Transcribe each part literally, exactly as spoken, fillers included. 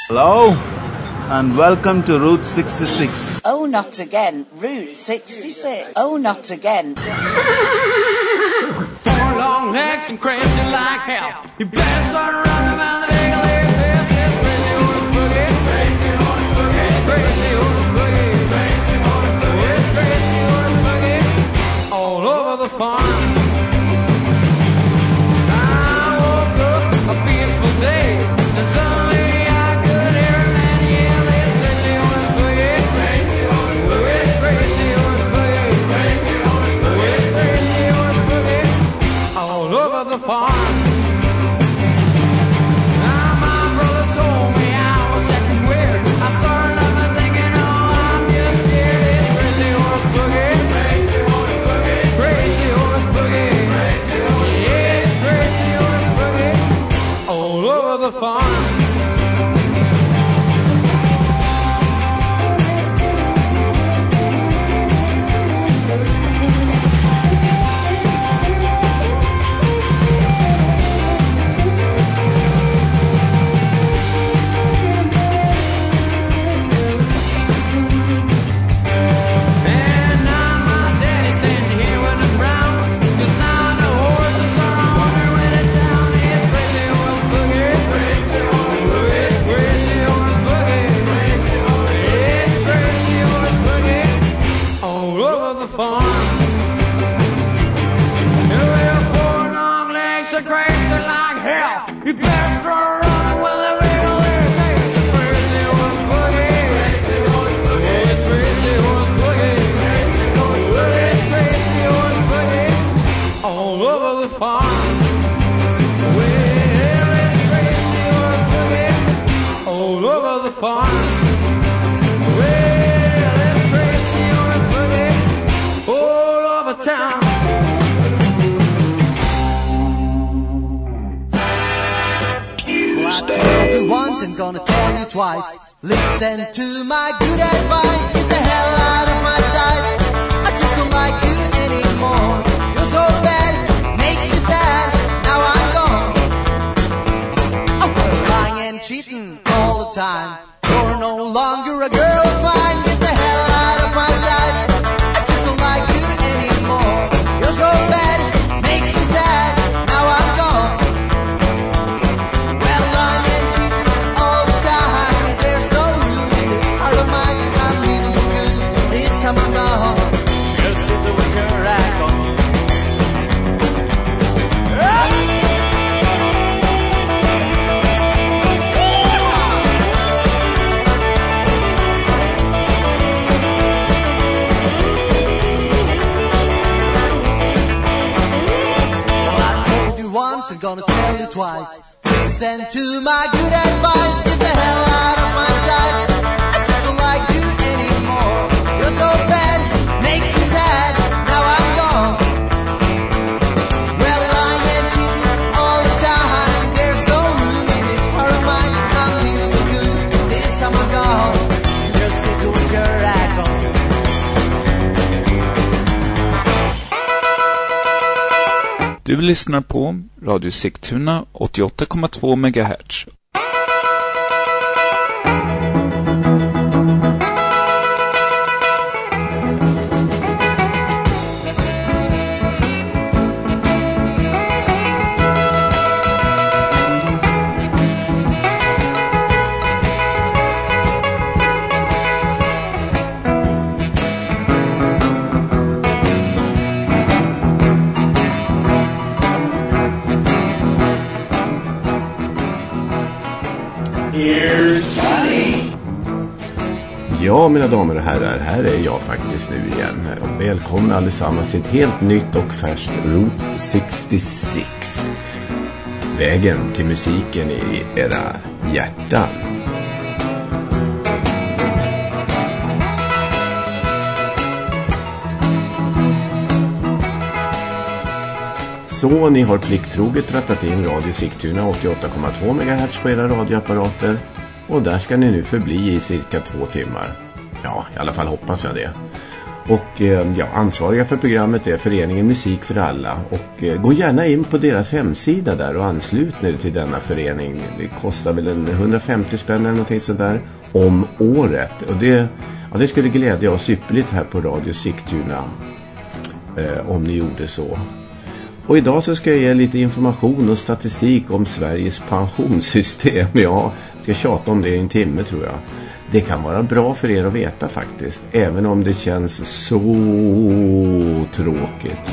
Hello and welcome to Route sixty-six. Oh, not again. Route sixty-six. Oh, not again. Four long legs and crazy like hell. You better start running around the big leg. This is crazy horse boogie. Crazy horse boogie. It's crazy horse boogie. Crazy horse boogie. It's crazy horse boogie. All over the farm. I woke up a peaceful day. And suddenly I could hear a man yell. It's crazy horse boogie. Crazy horse boogie. It's crazy horse boogie. Crazy horse boogie. It's crazy horse boogie. All over the farm. Now my brother told me I was acting weird. I started laughing thinking, oh, I'm just scared. It's crazy horse boogie. Crazy horse boogie. Crazy horse boogie. Crazy horse boogie. Yeah, it's crazy horse boogie. All over the farm. And now my daddy stands here with his brown. 'Cause now the horses are on their way to town. It's crazy horse boogie. Crazy horse boogie. It's crazy horse boogie. Crazy horse boogie. It's crazy horse boogie. All over the farm. Your four long legs are crazy like hell. You better start running when the wiggle their tails. It's crazy horse boogie. Crazy horse boogie. It's crazy horse boogie. Crazy horse boogie. It's crazy horse boogie. All over the farm. Well, it's crazy horse boogie. All over the farm. Well, it's crazy horse boogie. All over town. Well, I told you once and gonna tell you twice. Listen to my good advice. Get the hell out of my sight. I just don't like you anymore. You're so bad, makes me sad. Now I'm gone. I was lying and cheating all the time. You're no longer a girl of mine. Get the hell out of my sight. I just don't like you anymore. You're so bad, makes me sad. Now I'm gone. Well, lying and cheating all the time. There's no room in this heart of mine. I'm leaving you good. This time I'm gone. Just sit with your rag on. Well, I told you once and gonna tell you twice. Listen to my good advice. Get the hell out of my sight. I just don't like you anymore. You're so bad, makes me sad. Now I'm gone. Well, lying and cheating all the time. There's no room in this heart of mine. I'm leaving you good. This time I'm gone. Just sit with your rag on. Du lyssnar på Radio Sigtuna åttioåtta komma två megahertz. Ja, mina damer och herrar, här är jag faktiskt nu igen. Och välkomna allesammans till ett helt nytt och färskt Route sextiosex. Vägen till musiken i era hjärtan. Så ni har plikttroget rattat in Radio Sigtuna åttioåtta komma två megahertz på era radioapparater. Och där ska ni nu förbli i cirka två timmar. Ja, i alla fall hoppas jag det. Och eh, ja, ansvariga för programmet är föreningen Musik för alla. Och eh, gå gärna in på deras hemsida där och anslut er till denna förening. Det kostar väl en hundrafemtio spänn eller någonting sådär om året. Och det, ja, det skulle glädja oss ypperligt här på Radio Sigtuna eh, om ni gjorde så. Och idag så ska jag ge lite information och statistik om Sveriges pensionssystem. Ja, jag ska tjata om det i en timme tror jag. Det kan vara bra för er att veta faktiskt, även om det känns så tråkigt.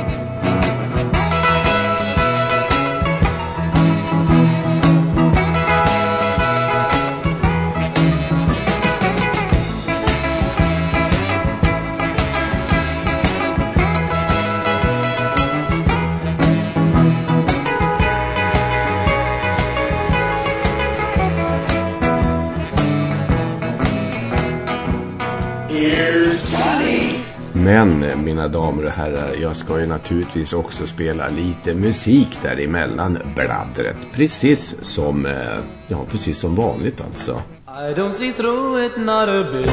Men mina damer och herrar, jag ska ju naturligtvis också spela lite musik däremellan bladdret. Precis som, ja precis som vanligt alltså. I don't see through it, not a bit.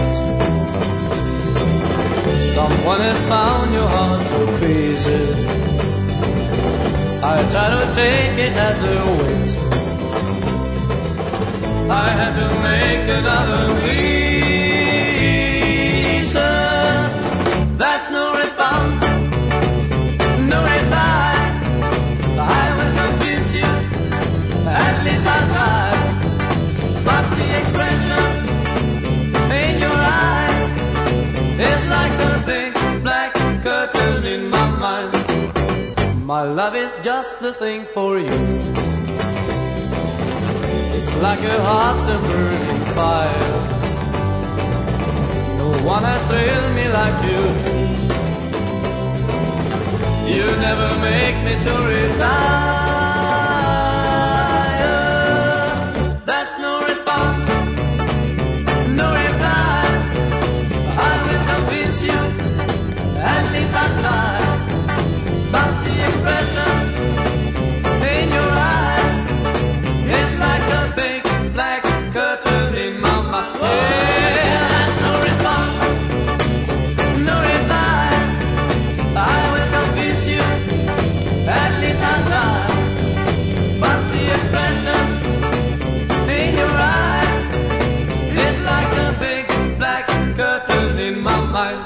Someone has found your heart to pieces. I try to take it as a weight. I had to make another leap. That's no response, no reply. I will convince you, at least I'll try. But the expression in your eyes is like a big black curtain in my mind. My love is just the thing for you. It's like a hot and burning fire. No one has thrilled me like you do. You never make me to retire. That's no response, no reply. I will convince you, at least I'll try. But the expression in your eyes is like a big black curtain in my mind. Yeah, that's no response, no reply. I will convince you, at least I'll try. But the expression in your eyes is like a big black curtain in my mind.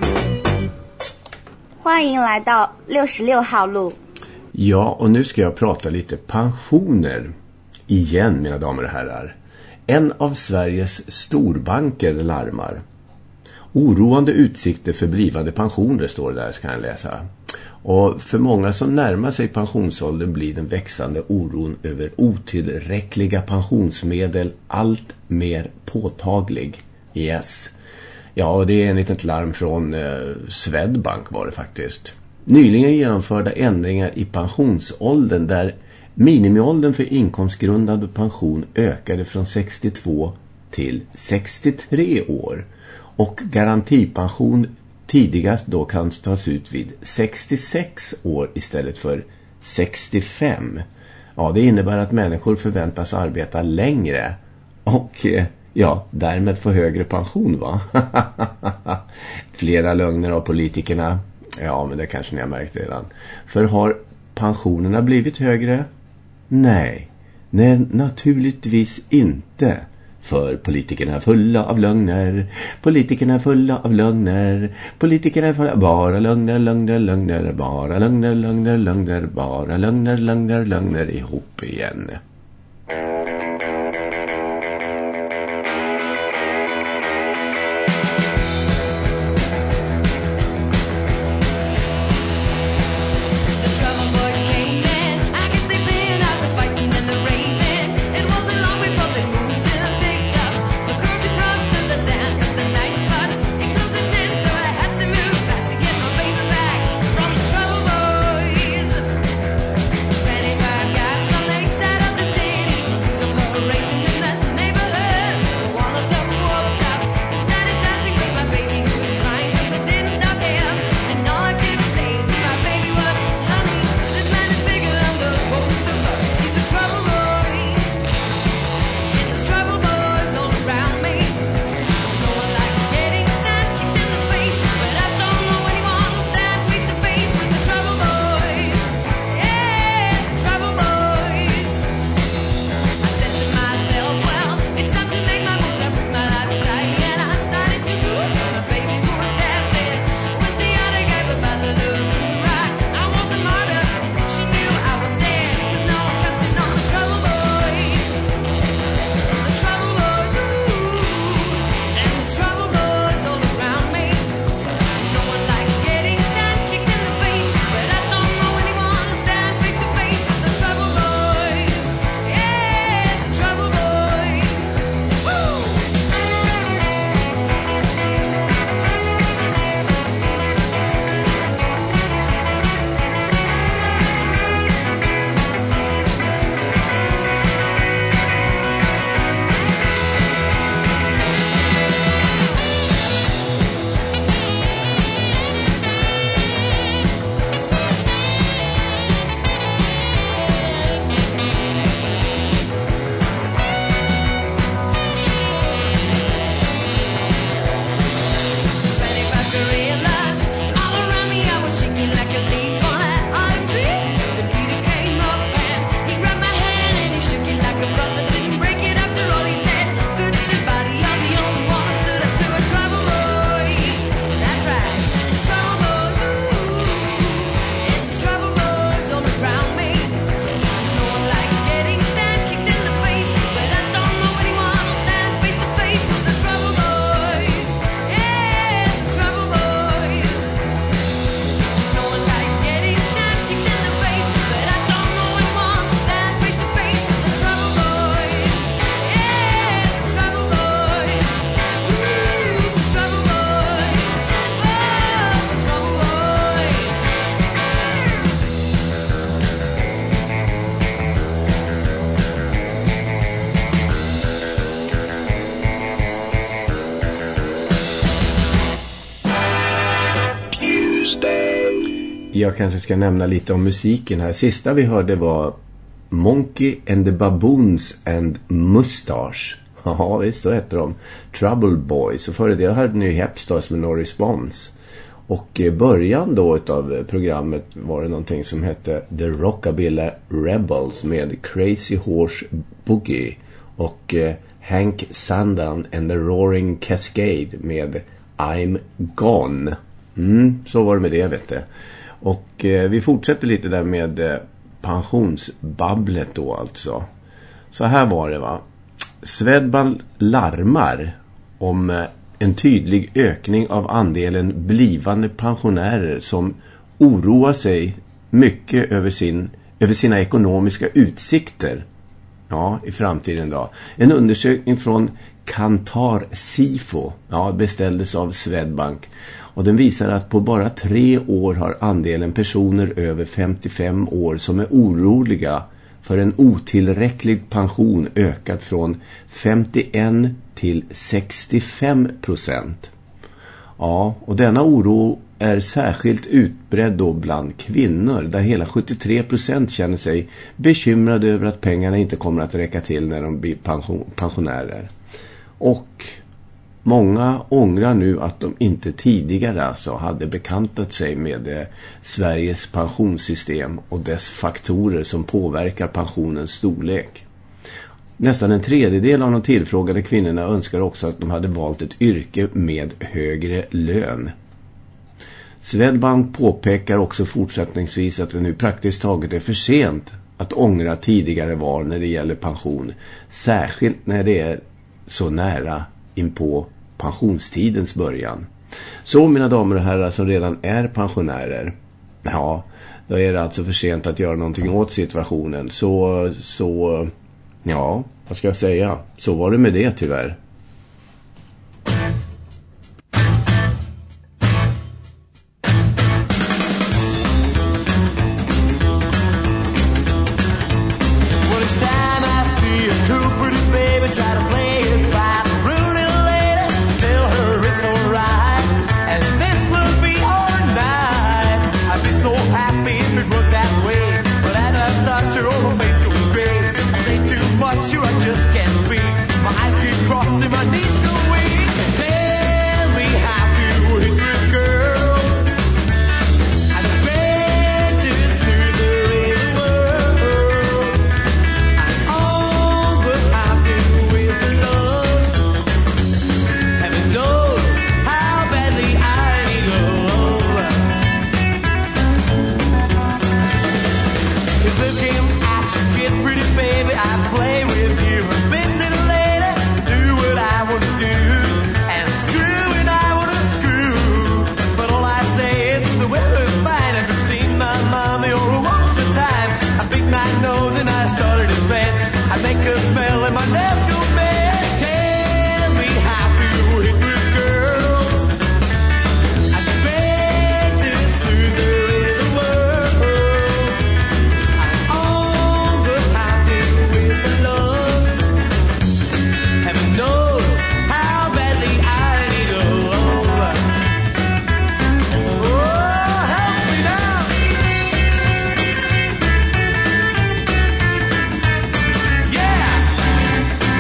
欢迎来到六十六号路。 Ja, och nu ska jag prata lite pensioner. Igen, mina damer och herrar. En av Sveriges storbanker larmar. Oroande utsikter för blivande pensioner står det där, ska jag läsa. Och för många som närmar sig pensionsåldern blir den växande oron över otillräckliga pensionsmedel allt mer påtaglig. Yes. Ja, och det är enligt ett larm från eh, Swedbank var det faktiskt. Nyligen genomförda ändringar i pensionsåldern där minimiåldern för inkomstgrundande pension ökade från sextiotvå till sextiotre år. Och garantipension tidigast då kan tas ut vid sextiosex år istället för sextiofem. Ja, det innebär att människor förväntas arbeta längre och ja, därmed få högre pension, va? Flera lögner av politikerna. Ja, men det kanske ni har märkt redan. För har pensionerna blivit högre? Nej. Nej, naturligtvis inte. För politikerna är fulla av lögner. Politikerna är fulla av lögner. Politikerna är fulla bara lögner, lögner, lögner. Bara lögner, lögner, lögner. Bara lögner, lögner, lögner ihop igen. twenty-five guys from the east side of the city. jag kanske ska nämna lite om musiken här. Sista vi hörde var Monkey and the Baboons and Mustache. Ja, visst, så heter de. Trouble Boys. Och före det hade ni Hepstars med No Response. Och i början då av programmet var det någonting som hette The Rockabilly Rebels med Crazy Horse Boogie. Och eh, Hank Sandan and the Roaring Cascade med I'm Gone. Mm, så var det med det, vet du. Och eh, vi fortsätter lite där med eh, pensionsbabblet då alltså. Så här var det, va. Swedbank larmar om eh, en tydlig ökning av andelen blivande pensionärer som oroar sig mycket över, sin, över sina ekonomiska utsikter. Ja, i framtiden då. En undersökning från Kantar Sifo, ja, beställdes av Swedbank. Och den visar att på bara tre år har andelen personer över femtiofem år som är oroliga för en otillräcklig pension ökat från femtioen till sextiofem procent. Ja, och denna oro är särskilt utbredd då bland kvinnor, där hela sjuttiotre procent känner sig bekymrade över att pengarna inte kommer att räcka till när de blir pension, pensionärer. Och många ångrar nu att de inte tidigare alltså hade bekantat sig med eh, Sveriges pensionssystem och dess faktorer som påverkar pensionens storlek. Nästan en tredjedel av de tillfrågade kvinnorna önskar också att de hade valt ett yrke med högre lön. Swedbank påpekar också fortsättningsvis att det nu praktiskt taget är för sent att ångra tidigare val när det gäller pension, särskilt när det är så nära in på pensionstidens början. Så, mina damer och herrar som redan är pensionärer, ja, då är det alltså för sent att göra någonting åt situationen. Så, så ja, vad ska jag säga? Så var det med det tyvärr. Yeah!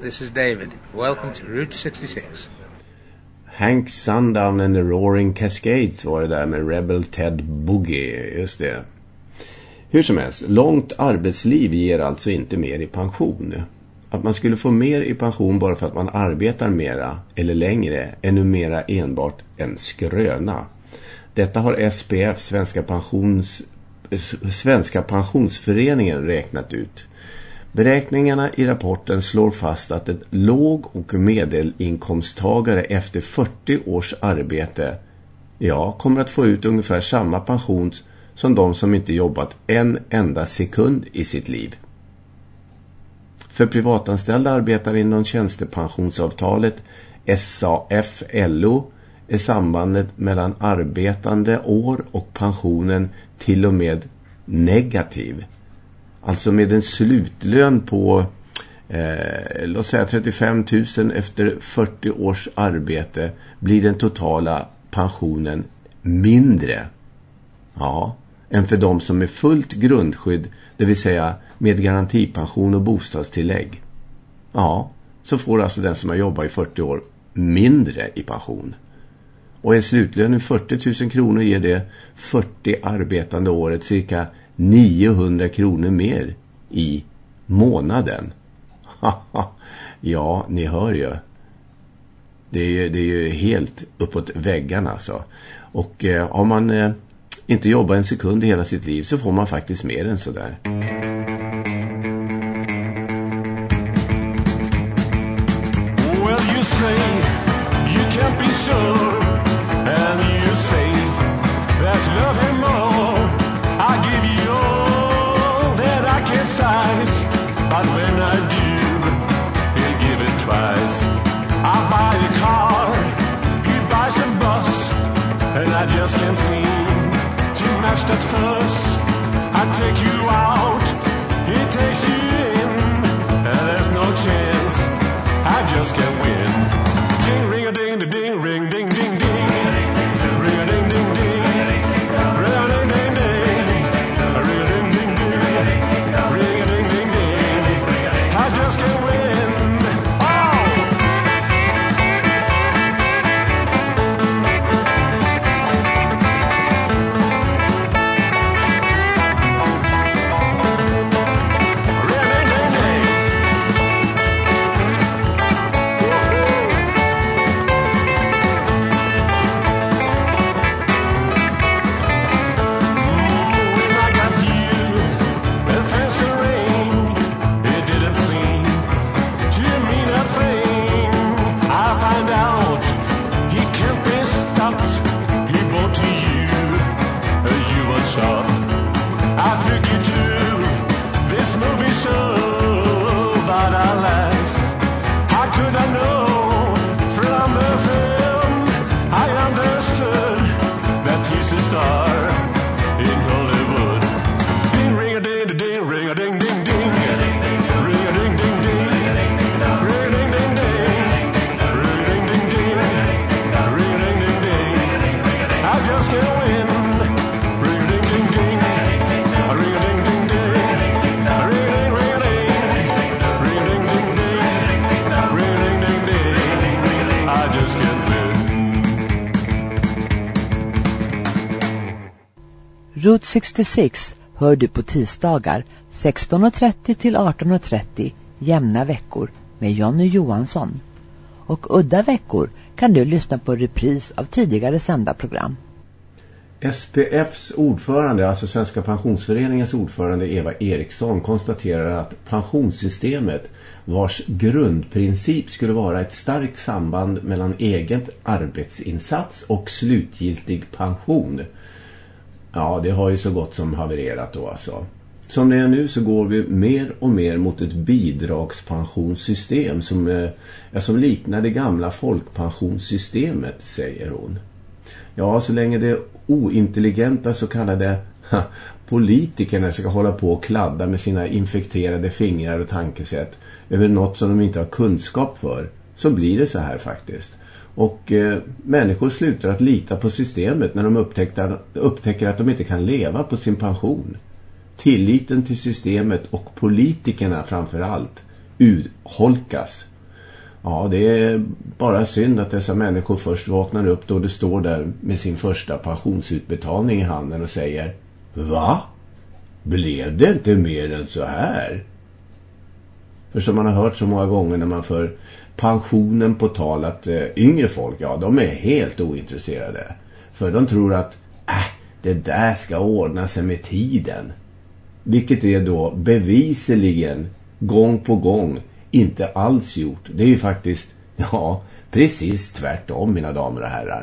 this is David. Welcome to Route sixty-six. Hank Sundown and the Roaring Cascades var det där med Rebel Ted Boogie, just det. Hur som helst, långt arbetsliv ger alltså inte mer i pension. Att man skulle få mer i pension bara för att man arbetar mera eller längre är numera enbart en skröna. Detta har S P F, Svenska, Pensions, Svenska Pensionsföreningen, räknat ut. Beräkningarna i rapporten slår fast att ett låg- och medelinkomsttagare efter fyrtio års arbete ja, kommer att få ut ungefär samma pension som de som inte jobbat en enda sekund i sitt liv. För privatanställda arbetare inom tjänstepensionsavtalet S A F L O är sambandet mellan arbetande år och pensionen till och med negativ. Alltså med en slutlön på eh, låt säga trettiofem tusen efter fyrtio års arbete blir den totala pensionen mindre. Ja, än för de som är fullt grundskydd, det vill säga med garantipension och bostadstillägg. Ja, så får alltså den som har jobbat i fyrtio år mindre i pension. Och en slutlön i fyrtio tusen kronor ger det fyrtio arbetande året cirka niohundra kronor mer i månaden. Ja, ni hör ju. Det är ju, det är ju helt uppåt väggarna alltså. Och eh, om man eh, inte jobbar en sekund i hela sitt liv så får man faktiskt mer än sådär. Well, you say you can't be sure, and you say that you love him more. I give you all that I can size, but when I do, he'll give it twice. I buy a car, he buys a bus, and I just can't seem to match that fuss. I take you out, he takes you in, and there's no chance, I just can't win. Ding, ring a ding, ding, ding, ring, ding, ding, ding, ring a ding, ding, ding, ring a ding, ding, ding, ring a ding, ding, ding, ring a ding, ding, ding, I just can't win. Route sextiosex hör du på tisdagar sexton och trettio till arton och trettio jämna veckor med Jonny Johansson. Och udda veckor kan du lyssna på repris av tidigare sända program. S P F:s ordförande, alltså Svenska Pensionsföreningens ordförande Eva Eriksson, konstaterar att pensionssystemet, vars grundprincip skulle vara ett starkt samband mellan eget arbetsinsats och slutgiltig pension, ja, det har ju så gott som havererat då alltså. Som det är nu så går vi mer och mer mot ett bidragspensionssystem som, eh, som liknar det gamla folkpensionssystemet, säger hon. Ja, så länge det ointelligenta så kallade ha, politikerna ska hålla på och kladda med sina infekterade fingrar och tankesätt över något som de inte har kunskap för, så blir det så här faktiskt. Och eh, människor slutar att lita på systemet när de upptäcker, upptäcker att de inte kan leva på sin pension. Tilliten till systemet och politikerna framför allt urholkas. Ja, det är bara synd att dessa människor först vaknar upp då det står där med sin första pensionsutbetalning i handen och säger: Va? Blev det inte mer än så här? För som man har hört så många gånger när man för pensionen på tal att eh, yngre folk, ja, de är helt ointresserade. För de tror att äh, det där ska ordna sig med tiden. Vilket är då bevisligen gång på gång inte alls gjort. Det är ju faktiskt, ja, precis tvärtom, mina damer och herrar.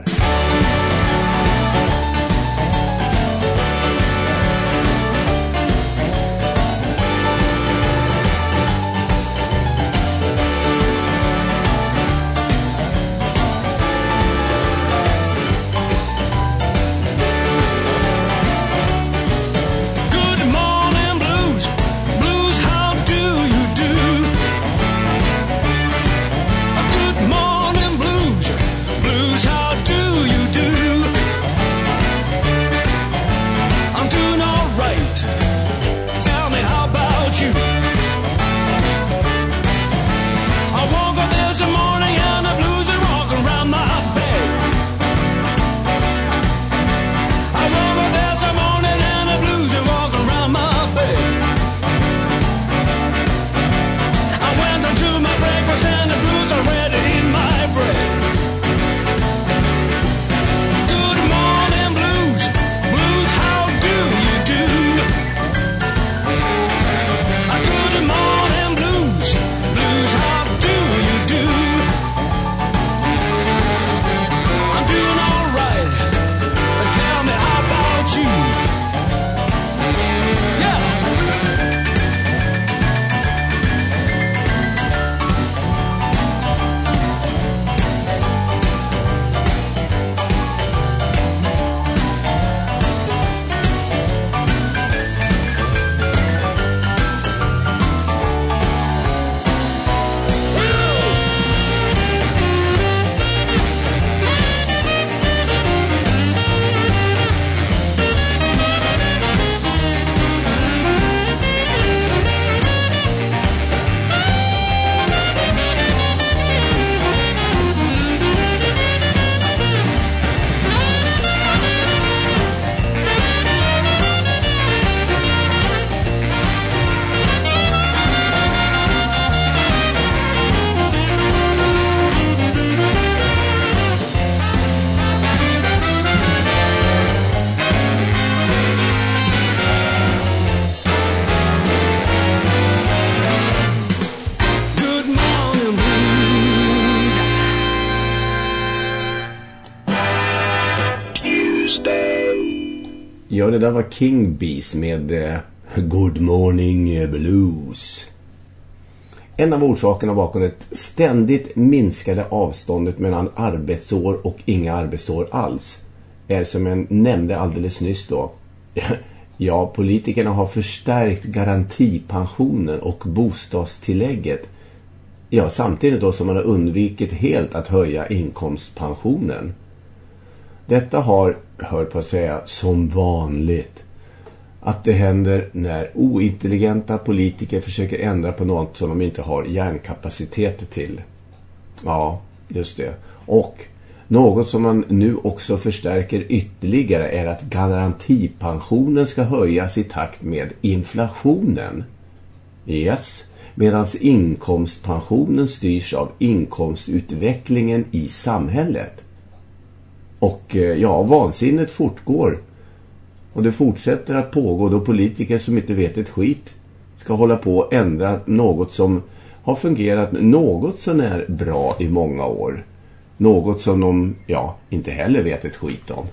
Ja, det där var King Bees med eh, Good Morning Blues. En av orsakerna bakom det ständigt minskade avståndet mellan arbetsår och inga arbetsår alls är, som jag nämnde alldeles nyss då, ja, politikerna har förstärkt garantipensionen och bostadstillägget. Ja, samtidigt då som man har undvikit helt att höja inkomstpensionen. Detta har, hör på att säga, som vanligt att det händer när ointelligenta politiker försöker ändra på något som de inte har hjärnkapacitet till. Ja, just det. Och något som man nu också förstärker ytterligare är att garantipensionen ska höjas i takt med inflationen. Yes, medan inkomstpensionen styrs av inkomstutvecklingen i samhället. Och ja, vansinnet fortgår. Och det fortsätter att pågå då politiker som inte vet ett skit ska hålla på att ändra något som har fungerat något så när bra i många år. Något som de, ja, inte heller vet ett skit om.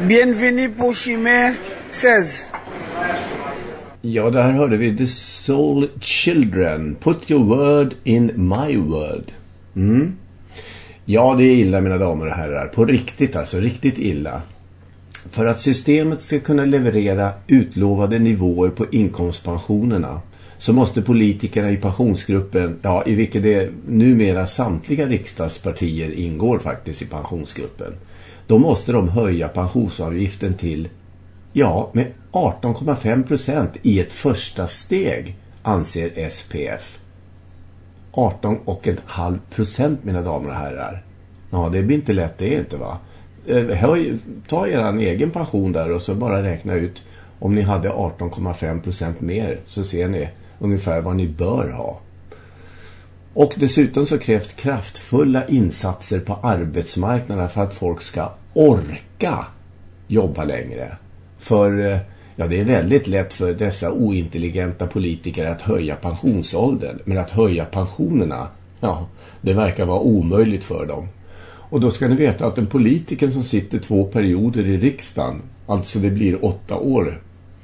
Bienvenue pour Chimère seize. Ja, där hörde vi The Soul Children. Put your word in my word. Mm. Ja, det är illa, mina damer och herrar. På riktigt alltså, riktigt illa. För att systemet ska kunna leverera utlovade nivåer på inkomstpensionerna så måste politikerna i pensionsgruppen, ja, i vilket det numera samtliga riksdagspartier ingår faktiskt i pensionsgruppen, då måste de höja pensionsavgiften till, ja, med arton komma fem procent i ett första steg, anser S P F. arton komma fem procent, mina damer och herrar. Ja, det blir inte lätt, det är inte, va? Höj, ta er egen pension där och så bara räkna ut om ni hade arton komma fem procent mer, så ser ni ungefär vad ni bör ha. Och dessutom så krävs kraftfulla insatser på arbetsmarknaden för att folk ska orka jobba längre. För ja, det är väldigt lätt för dessa ointelligenta politiker att höja pensionsåldern, men att höja pensionerna, ja, det verkar vara omöjligt för dem. Och då ska ni veta att en politiker som sitter två perioder i riksdagen, alltså det blir åtta år,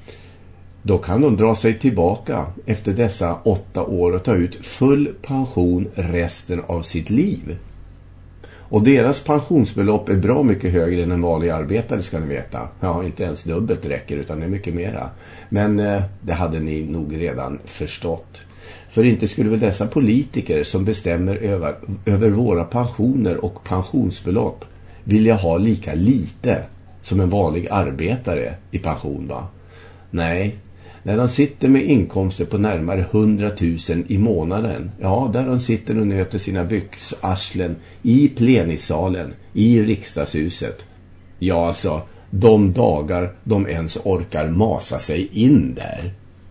då kan de dra sig tillbaka efter dessa åtta år och ta ut full pension resten av sitt liv. Och deras pensionsbelopp är bra mycket högre än en vanlig arbetare, ska ni veta. Ja, inte ens dubbelt räcker, utan det är mycket mera. Men eh, det hade ni nog redan förstått. För inte skulle väl dessa politiker som bestämmer över, över våra pensioner och pensionsbelopp vilja ha lika lite som en vanlig arbetare i pension, va? Nej, när de sitter med inkomster på närmare hundratusen i månaden, ja, där de sitter och nöter sina byxarslen i plenisalen, i riksdagshuset. Ja, alltså, de dagar de ens orkar masa sig in där.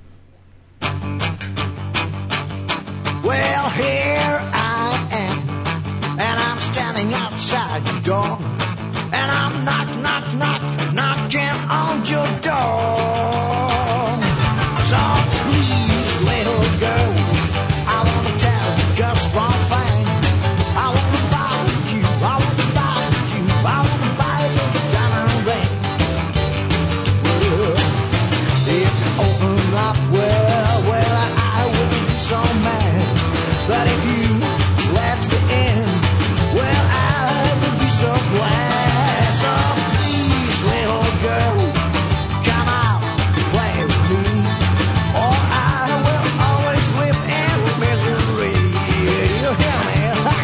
Well, here I am, and I'm standing outside your door, and I'm knock, knock, knock, knocking on your door. So please, little girl, I want to tell you just one thing. I want to buy you, I want to buy you, I want to buy you a diamond ring. Well, if you open up, well, well, I will be so mad. But if you let me in, well, I would be so glad. So please, little girl, come out and play with me, or I will always live in misery. You hear me?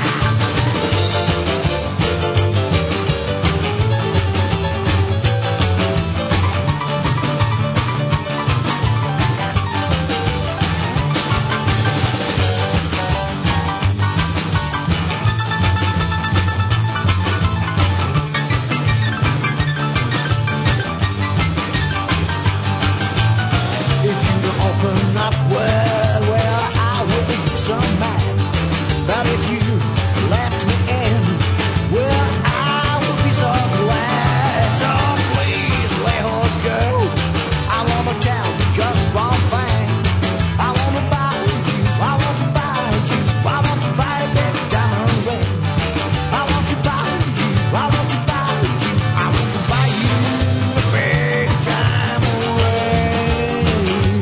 But if you let me in, well, I will be so glad. So please, little girl, I want to tell you just one thing. I want to buy you, I want to buy you, I want to buy a big diamond ring. I want to buy you, I want to buy you, I want to buy you a big diamond ring.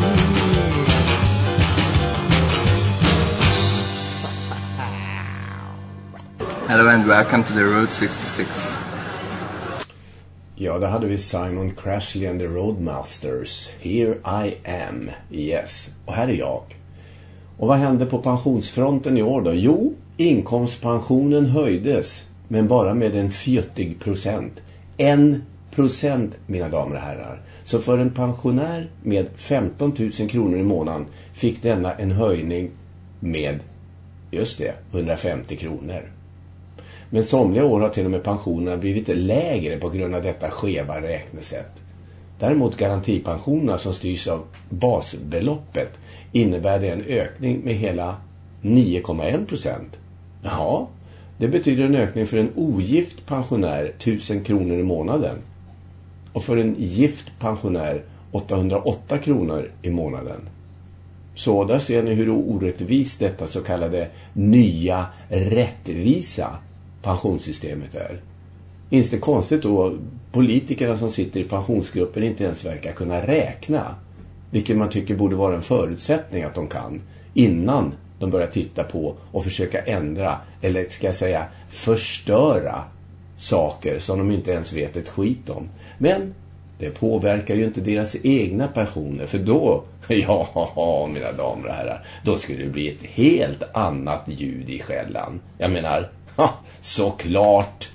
Hello and welcome to the Route sextiosex. Ja, där hade vi Simon Crashley and the Roadmasters. Here I am. Yes. Och här är jag. Och vad hände på pensionsfronten i år då? Jo, inkomstpensionen höjdes. Men bara med en fjuttig procent. En procent, mina damer och herrar. Så för en pensionär med femton tusen kronor i månaden fick denna en höjning med, just det, hundrafemtio kronor. Men somliga år har till och med pensionerna blivit lägre på grund av detta skeva räknesätt. Däremot garantipensionerna som styrs av basbeloppet innebär det en ökning med hela nio komma en procent. Ja, det betyder en ökning för en ogift pensionär tusen kronor i månaden. Och för en gift pensionär åttahundraåtta kronor i månaden. Så där ser ni hur orättvist detta så kallade nya rättvisa pensionssystemet är. Inte konstigt då politikerna som sitter i pensionsgruppen inte ens verkar kunna räkna, vilket man tycker borde vara en förutsättning att de kan, innan de börjar titta på och försöka ändra, eller ska jag säga förstöra saker som de inte ens vet ett skit om. Men det påverkar ju inte deras egna pensioner, för då, ja mina damer och herrar, då skulle det bli ett helt annat ljud i skällan. Jag menar, ha, såklart.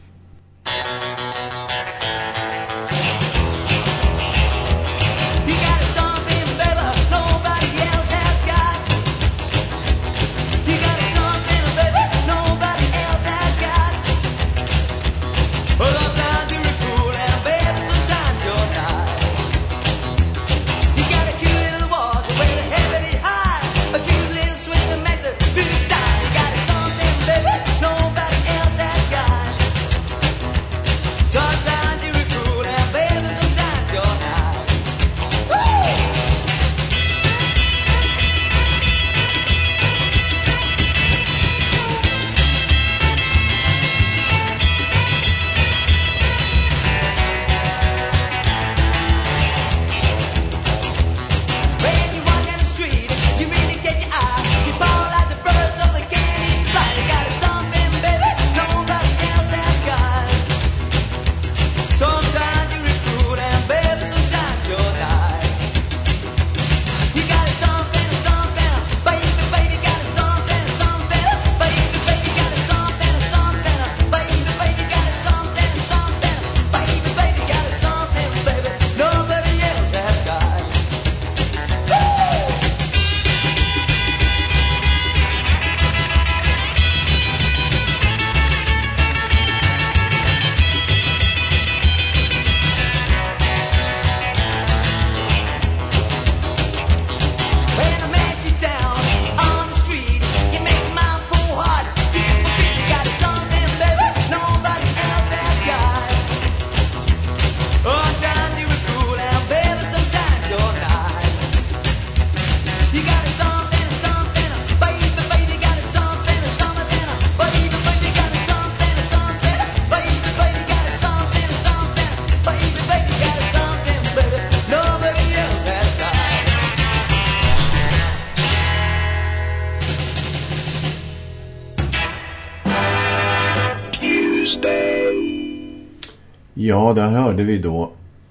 Ja, där hörde vi då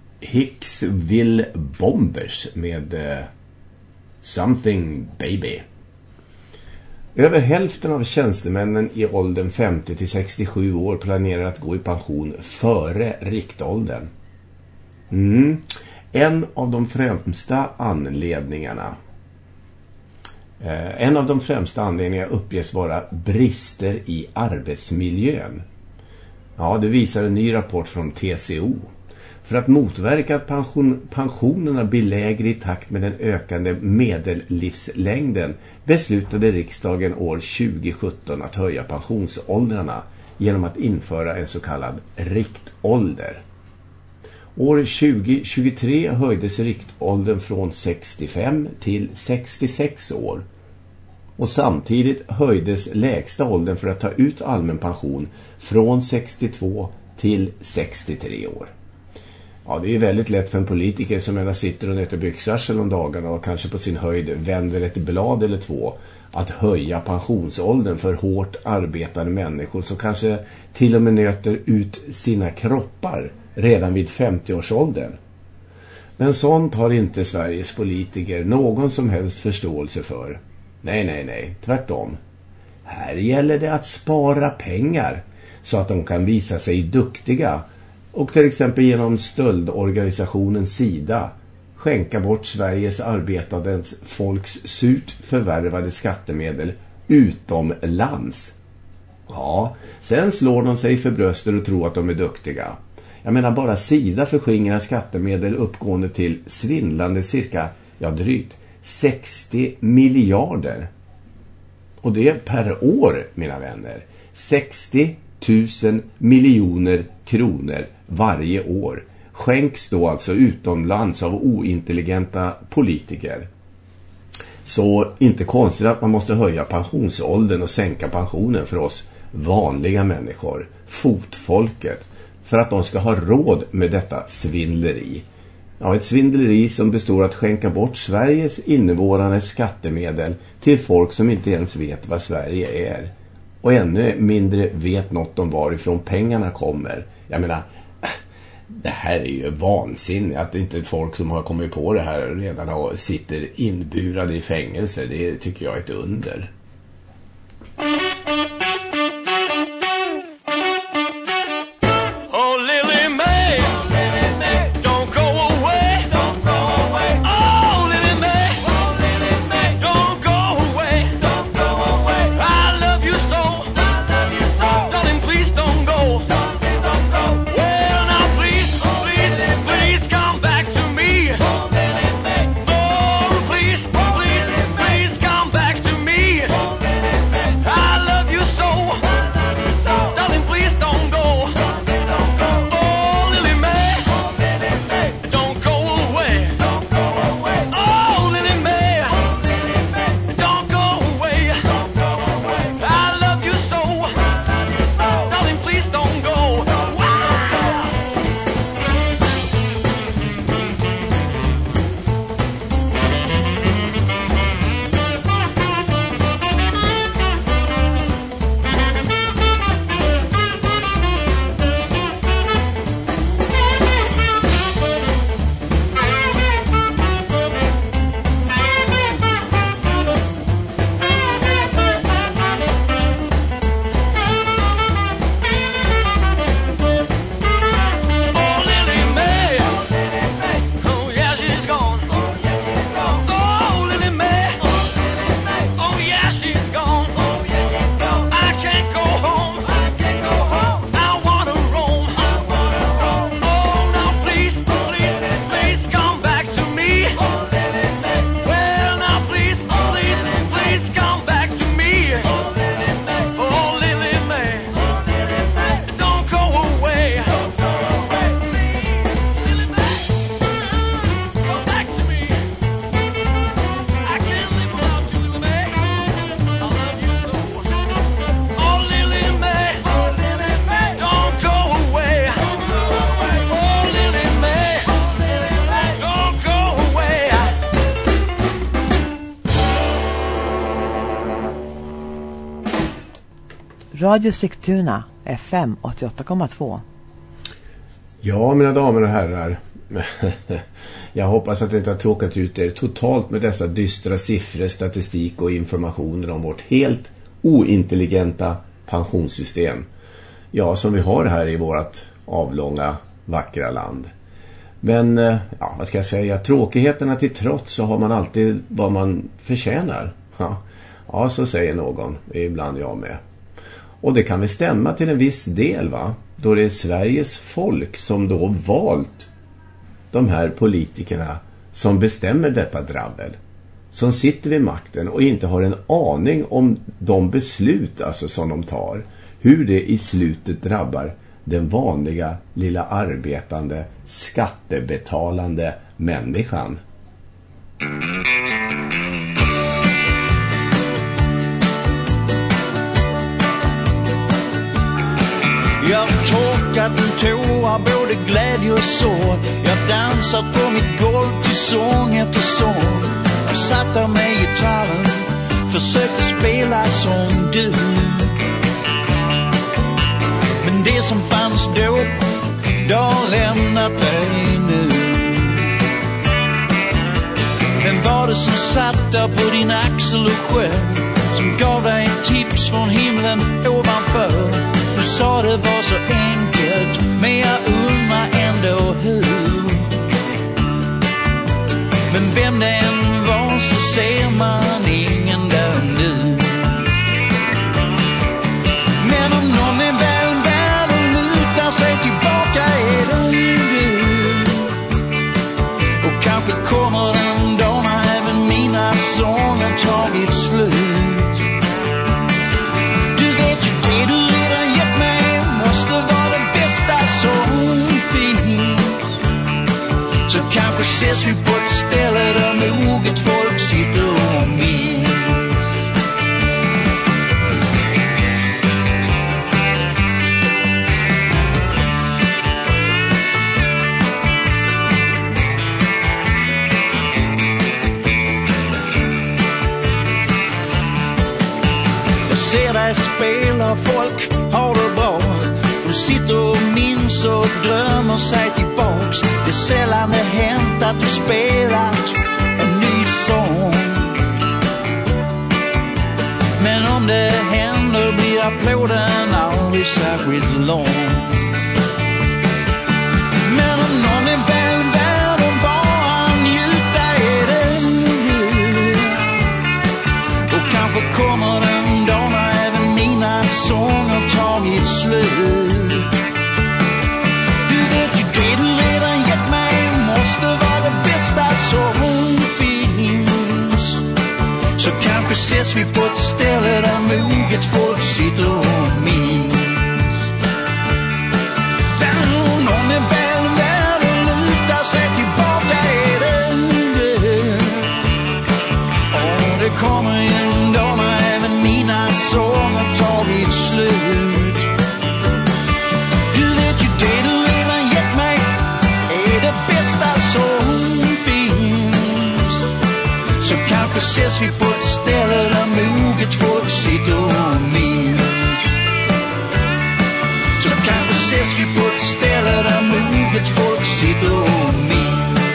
Hicksville Bombers med uh, Something Baby. Över hälften av tjänstemännen i åldern femtio till sextiosju år planerar att gå i pension före riktåldern. Mm. En av de främsta anledningarna eh, en av de främsta anledningarna uppges vara brister i arbetsmiljön. Ja, det visar en ny rapport från T C O. För att motverka att pension, pensionerna blir lägre i takt med den ökande medellivslängden beslutade riksdagen år tjugo sjutton att höja pensionsåldrarna genom att införa en så kallad riktålder. År tjugo tjugotre höjdes riktåldern från sextiofem till sextiosex år. Och samtidigt höjdes lägsta åldern för att ta ut allmän pension från sextiotvå till sextiotre år. Ja, det är väldigt lätt för en politiker som ena sitter och nöter byxarsel om dagarna och kanske på sin höjd vänder ett blad eller två att höja pensionsåldern för hårt arbetande människor som kanske till och med nöter ut sina kroppar redan vid femtio-årsåldern. Men sånt har inte Sveriges politiker någon som helst förståelse för. Nej, nej, nej, tvärtom. Här gäller det att spara pengar så att de kan visa sig duktiga och till exempel genom stöldorganisationen Sida skänka bort Sveriges arbetande folks surt förvärvade skattemedel utomlands. Ja, sen slår de sig för bröstet och tror att de är duktiga. Jag menar bara Sida förskingrar skattemedel uppgående till svindlande cirka, ja drygt, sextio miljarder. Och det är per år, mina vänner. sextio tusen miljoner kronor varje år skänks då alltså utomlands av ointelligenta politiker. Så inte konstigt att man måste höja pensionsåldern och sänka pensionen för oss vanliga människor, fotfolket. för att de ska ha råd med detta svindleri. Ja, ett svindleri som består att skänka bort Sveriges invånares skattemedel till folk som inte ens vet vad Sverige är. Och ännu mindre vet något om varifrån pengarna kommer. Jag menar, det här är ju vansinne att inte folk som har kommit på det här redan och sitter inburade i fängelse. Det tycker jag är ett under. Radio Sigtuna, F M åttioåtta komma två. Ja, mina damer och herrar. Jag hoppas att jag inte har tråkat ut er totalt med dessa dystra siffror, statistik och informationer om vårt helt ointelligenta pensionssystem. Ja, som vi har här i vårt avlånga, vackra land. Men, ja, vad ska jag säga? Tråkigheterna till trots så har man alltid vad man förtjänar. Ja, ja så säger någon. Ibland jag med. Och det kan väl stämma till en viss del, va? Då det är Sveriges folk som då valt de här politikerna som bestämmer detta drabbel. Som sitter vid makten och inte har en aning om de beslut alltså, som de tar. Hur det i slutet drabbar den vanliga, lilla arbetande, skattebetalande människan. Jag har torkat en tårar, både glädje och sorg. Jag dansar på mitt golv till sång efter sång. Jag satt där med gitarren, försökte spela som du. Men det som fanns då, då har lämnat dig nu. Vem var det som satt där på din axel och sjöng, som gav dig ett tips från himlen ovanför? Du sa det var så enkelt, men jag undrar ändå hur. Men vem det än var så ser man ingen där nu. Men om någon är väl värd och lutar sig tillbaka är det du. Och kanske kommer den dag när även mina sånger tagit slut. Du vet ju det du redan gett mig måste vara det bästa som finns. Så kanske ses vi på ett ställe där moget folk sitter och minns. ser dig spela och folk har det bra. Du sitter och minns och drömmer sig tillbaks. Det är sällan det hänt att du spelat en ny sång. Men om det händer blir applåden aldrig särskilt lång. Men om någon är väl värd att bara njuta är det nu. Och kanske kommer den dag när även mina sånger tagit slut. Du vet ju det du redan gett mig måste vara det bästa som finns. Så kanske ses vi på ett ställe där moget folk sitter och minns. Där någon är väl värd att luta sig tillbaka är det nu. Och det kommer en dag när även mina sånger tagit slut. Du vet ju det du redan gett mig är det bästa som finns. Så kanske ses vi på ett ställe där moget folk sitter och minns. Så kanske ses vi på ett ställe där moget folk sitter och minns.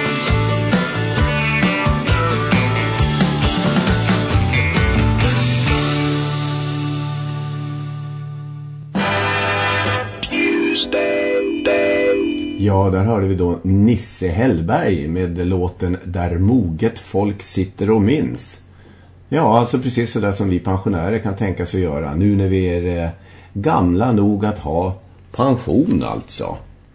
Ja, där hörde vi då Nisse Hellberg med låten Där moget folk sitter och minns. Ja, alltså precis så där som vi pensionärer kan tänka sig göra nu när vi är eh, gamla nog att ha pension alltså.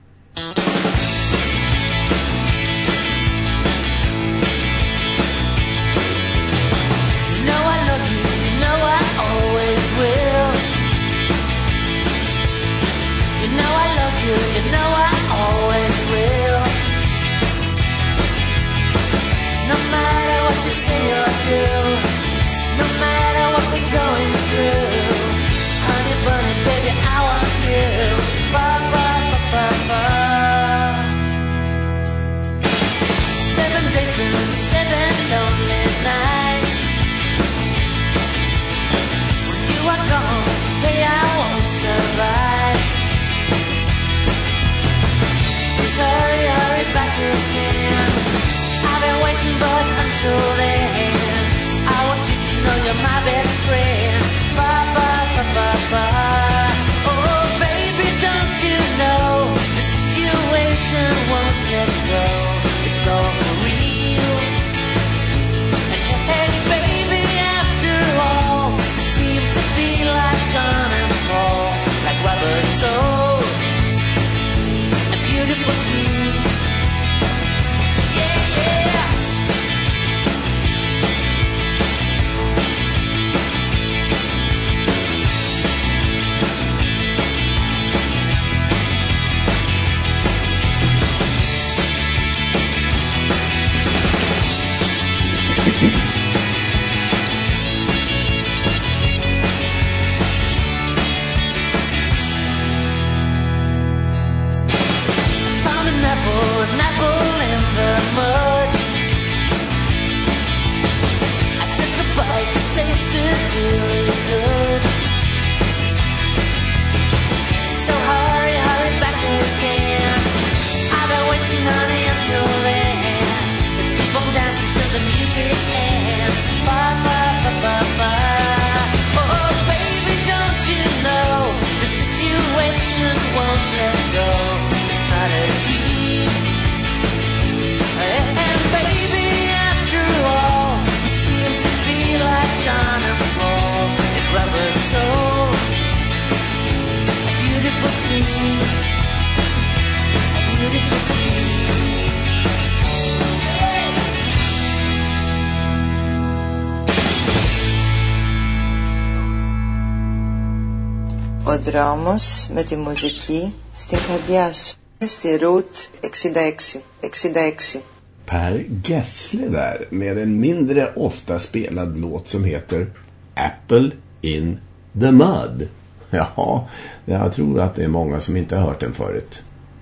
Ο δρόμος με τη μουσική στην καρδιά σου. Στη Route sextiosex. sextiosex. Per Gessle där med en mindre ofta spelad låt som heter Apple in the Mud. Ja, jag tror att det är många som inte har hört den förut.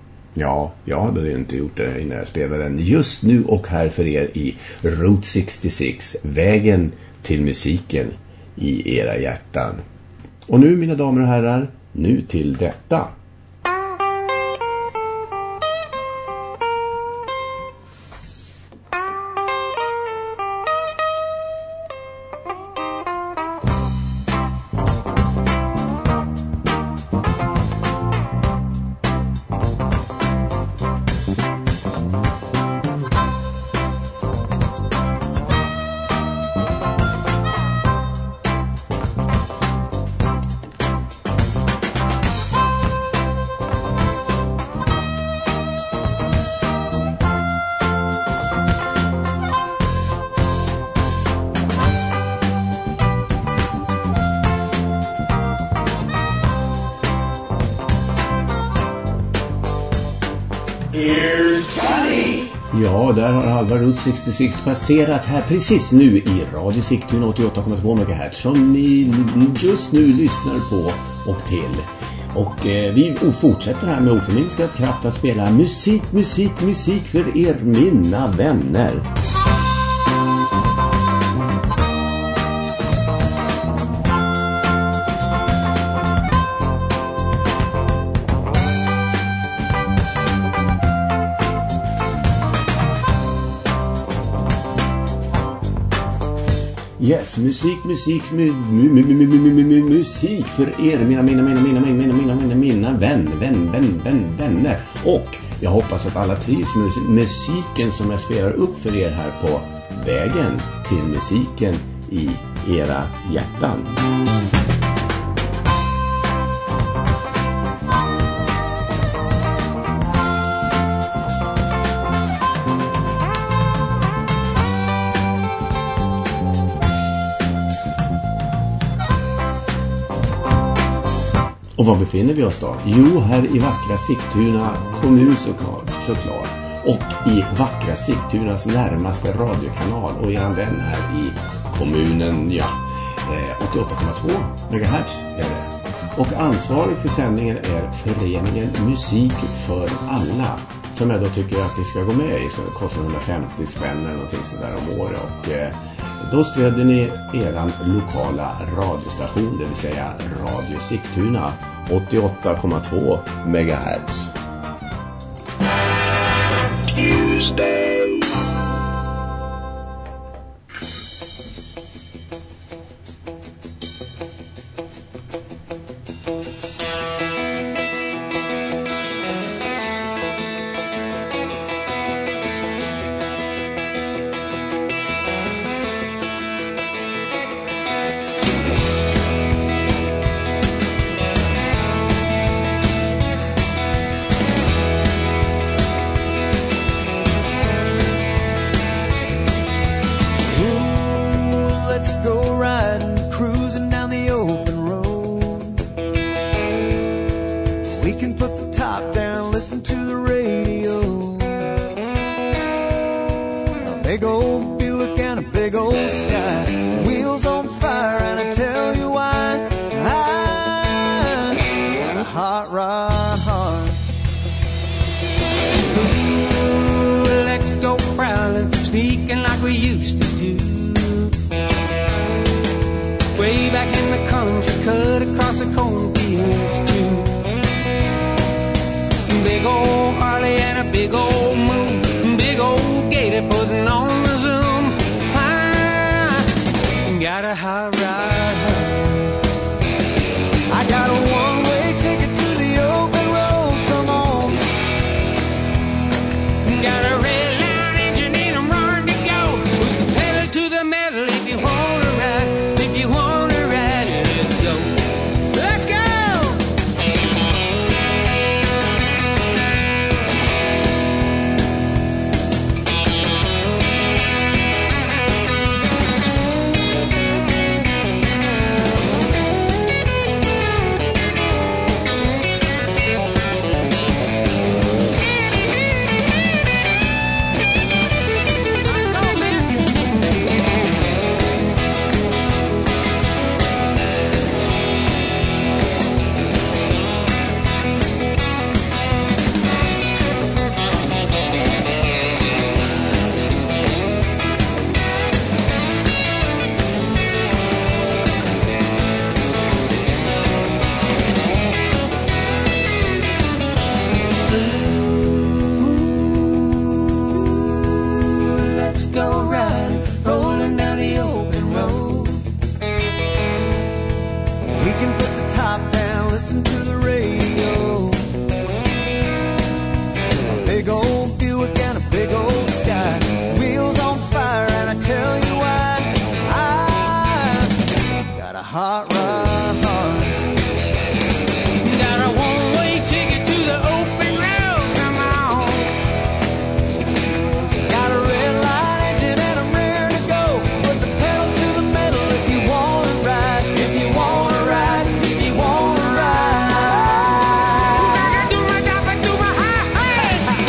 Ja, jag hade inte gjort det innan jag spelade den just nu och här för er i Route sextiosex, vägen till musiken i era hjärtan. Och nu, mina damer och herrar, nu till detta. Ja, där har halva Route sextiosex passerat här precis nu i Radio Sigtuna åttioåtta komma två megahertz som ni just nu lyssnar på och till. Och eh, vi fortsätter här med oförminskad kraft att spela musik, musik, musik för er, mina vänner. Yes, musik, musik, mu, mu, mu, mu, mu, mu, mu, musik för er, mina, mina, mina, mina, mina, mina, mina, mina, mina vän, vän, vän, vän, vänner. Och jag hoppas att alla trivs med musiken som jag spelar upp för er här på vägen till musiken i era hjärtan. Och var befinner vi oss då? Jo, här i vackra Sigtuna kommun såklart, såklart. Och i vackra Sigtunas närmaste radiokanal och eran vän här i kommunen, ja, eh, åttioåtta komma två megahertz är det. Och ansvarig för sändningen är föreningen Musik för alla, som jag då tycker att ni ska gå med i, så det kostar hundrafemtio spänn eller någonting sådär om året. Och eh, då stöder ni eran lokala radiostation, det vill säga Radio Sigtuna åttioåtta komma två megahertz. Tuesday. hot rod heart. Got a one-way ticket to the open road, come on. Got a red light engine and I'm ready to go. Put the pedal to the metal if you wanna ride, if you wanna ride, if you wanna ride. Do my job and do my high, hey!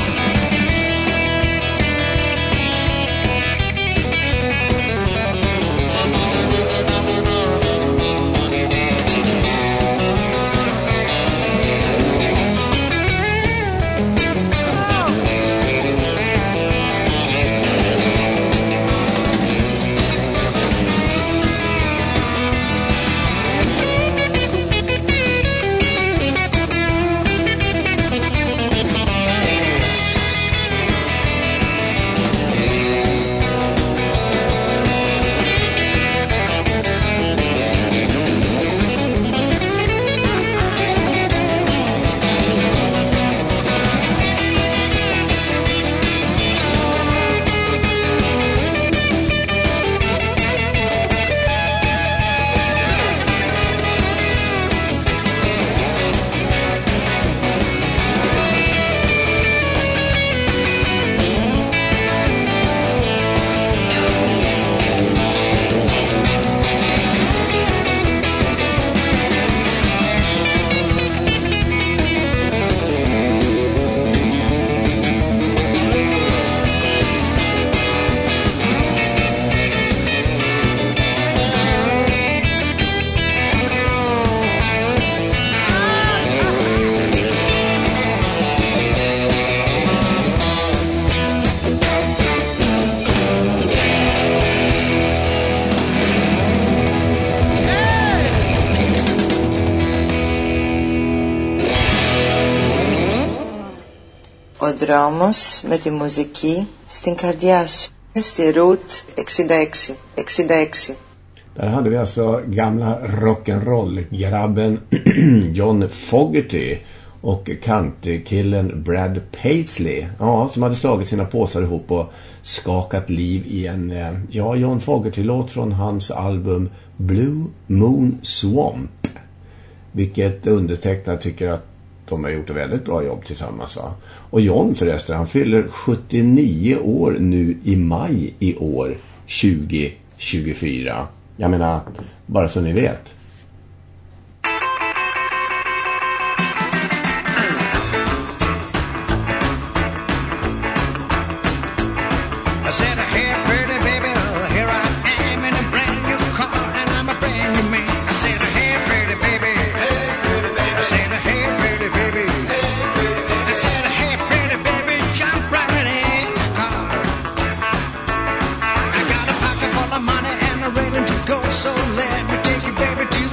Ο δρόμος με τη μουσική στην καρδιά σου. Στη Route sextiosex. sextiosex. Där hade vi alltså gamla rock'n'roll-grabben John Fogerty och countrykillen Brad Paisley. Ja, som hade slagit sina påsar ihop och skakat liv i en ja, John Fogerty-låt från hans album Blue Moon Swamp. Vilket undertecknare tycker att de har gjort ett väldigt bra jobb tillsammans, va? Och John förresten, han fyller sjuttionio år nu i maj i år tjugo tjugofyra. Jag menar, bara så ni vet. Money and a rating to go, so let me take you, baby, to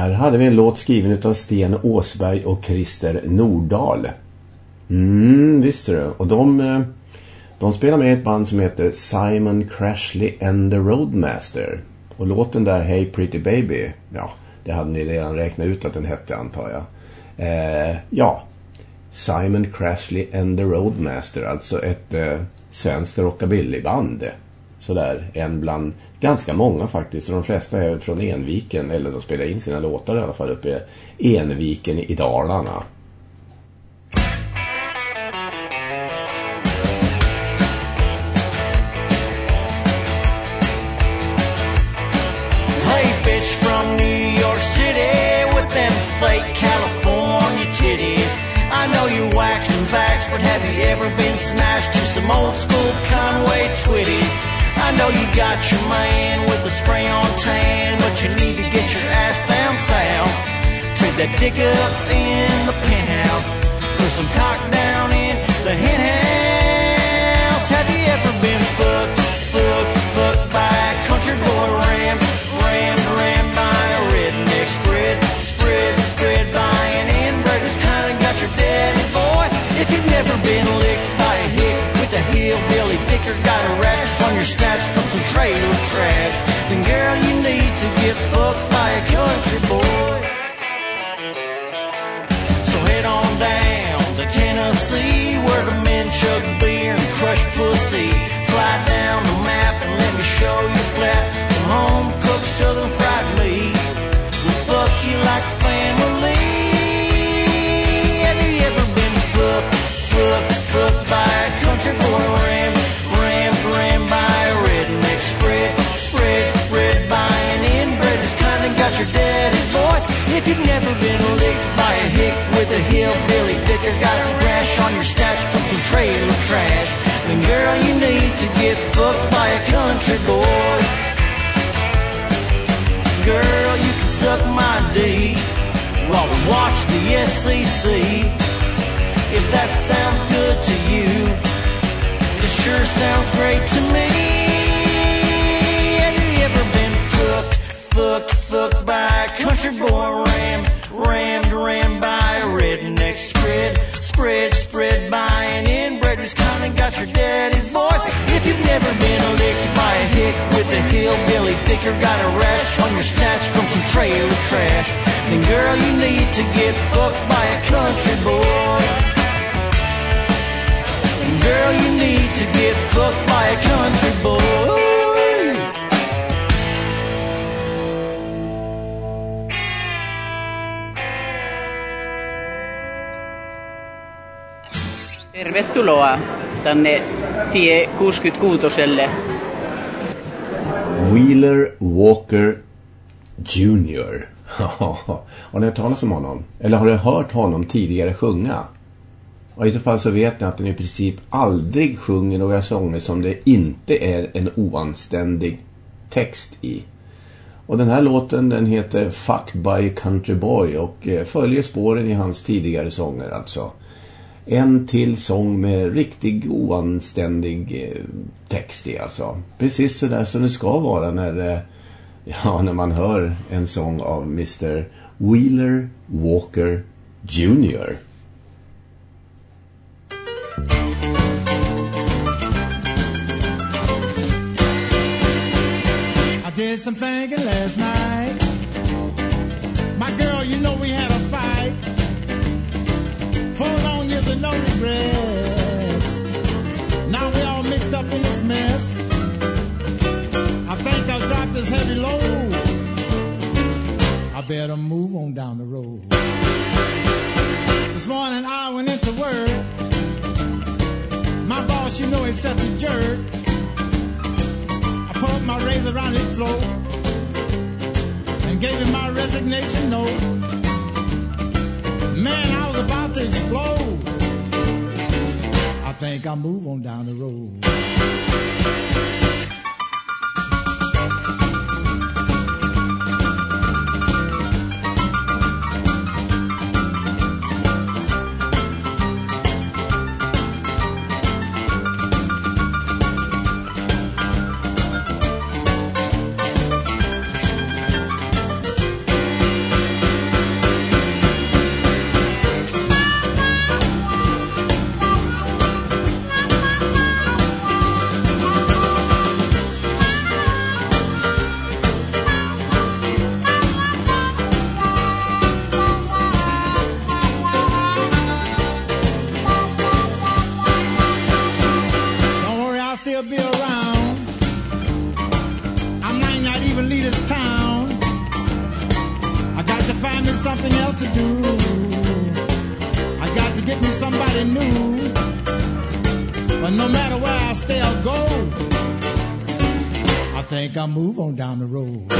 Där hade vi en låt skriven av Sten Åsberg och Christer Nordahl. Mm, visste du. Och de, de spelar med ett band som heter Simon Crashley and the Roadmaster. Och låten där, Hey Pretty Baby, ja, det hade ni redan räknat ut att den hette, antar jag. Eh, ja, Simon Crashley and the Roadmaster, alltså ett eh, svenskt rockabillyband. Sådär, en bland ganska många faktiskt. Och de flesta är från Enviken, eller de spelar in sina låtar i alla fall uppe i Enviken i Dalarna. Hey bitch from New York City with them fake California titties. I know you waxed and vaxxed, but have you ever been smashed to some old school Conway Twitty? I know you got your man with the spray on tan, but you need to get your ass down south. Trade that dick up in the penthouse for some cock down in the hen house. Have you ever been fucked, fucked, fucked by a country boy? Ram, ram, ram by a redneck spread, spread, spread by an inbred who's kinda got your daddy's voice. If you've never been licked by a hick with a hillbilly dicker, got a rash on your snatch from some trailer trash, then girl, you need to get fucked by a country boy. So head on down to Tennessee, where the men chug beer and crush pussy. Fly down the map and let me show you flat some home-cooked southern fried meat. We'll fuck you like family. Have you ever been fucked, fucked, fucked by a country boy? Ram, ram, ram by a redneck spread, spread, spread by an inbred who's kinda got your daddy's voice. If you've never been licked by a hick with a hillbilly dicker, got a rash on your stash from some trailer trash, then girl, you need to get fucked by a country boy. Girl, you can suck my D while we watch the S E C. If that sounds good to you, it sure sounds great to me. Have you ever been fucked, fucked, fucked by a country boy? Ram, rammed, rammed by a redneck spread, spread, spread by an inbred who's kinda got your daddy's voice. If you've never been licked by a hick with a hillbilly dicker, got a rash on your snatch from some trailer trash, then girl, you need to get fucked by a country boy. Girl, you need to get fucked by a country boy. Tervetuloa tänne tie kuusikymmentäkuusi. Wheeler Walker junior Har ni hört talas om honom? Eller har du hört honom tidigare sjunga? Och i så fall så vet ni att han i princip aldrig sjunger några sånger som det inte är en oanständig text i. Och den här låten, den heter Fucked by a Country Boy och följer spåren i hans tidigare sånger alltså. En till sång med riktigt oanständig text i alltså. Precis så där som det ska vara när, ja, när man hör en sång av mister Wheeler Walker junior I did some thinking last night. My girl, you know we had a fight. Four long years of no regrets. Now we all mixed up in this mess. I think I'll drop this heavy load. I better move on down the road. This morning I went into work. My boss, you know, he's such a jerk. I put my razor around his throat and gave him my resignation note. Man, I was about to explode. I think I'll move on down the road. do. I got to get me somebody new. But no matter where I stay or go, I think I'll move on down the road.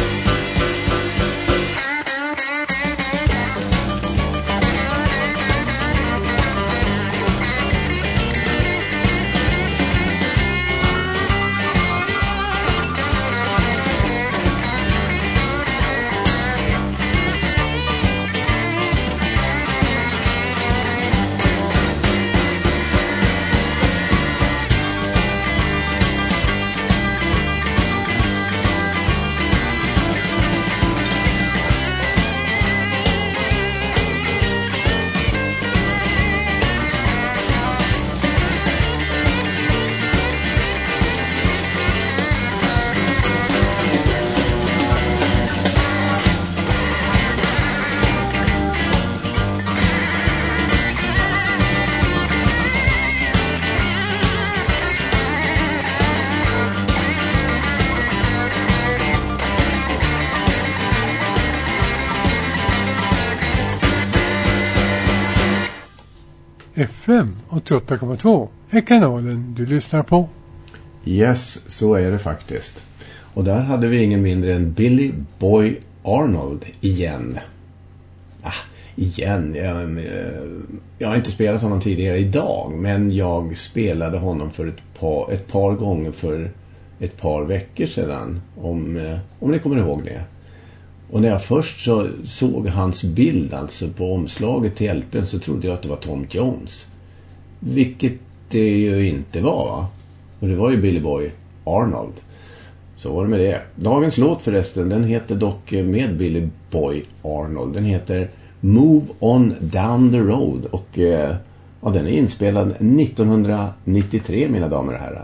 F M åttioåtta komma två är kanalen du lyssnar på. Yes, så är det faktiskt. Och där hade vi ingen mindre än Billy Boy Arnold igen. Ah, igen. Jag, jag har inte spelat honom tidigare idag, men jag spelade honom för ett par, ett par gånger för ett par veckor sedan, om, om ni kommer ihåg det. Och när jag först så såg hans bild alltså på omslaget till L P:n, så trodde jag att det var Tom Jones. Vilket det ju inte var, va? Och det var ju Billy Boy Arnold. Så var det med det. Dagens låt förresten, den heter dock med Billy Boy Arnold. Den heter Move On Down the Road. Och ja, den är inspelad nittonhundranittiotre, mina damer och herrar.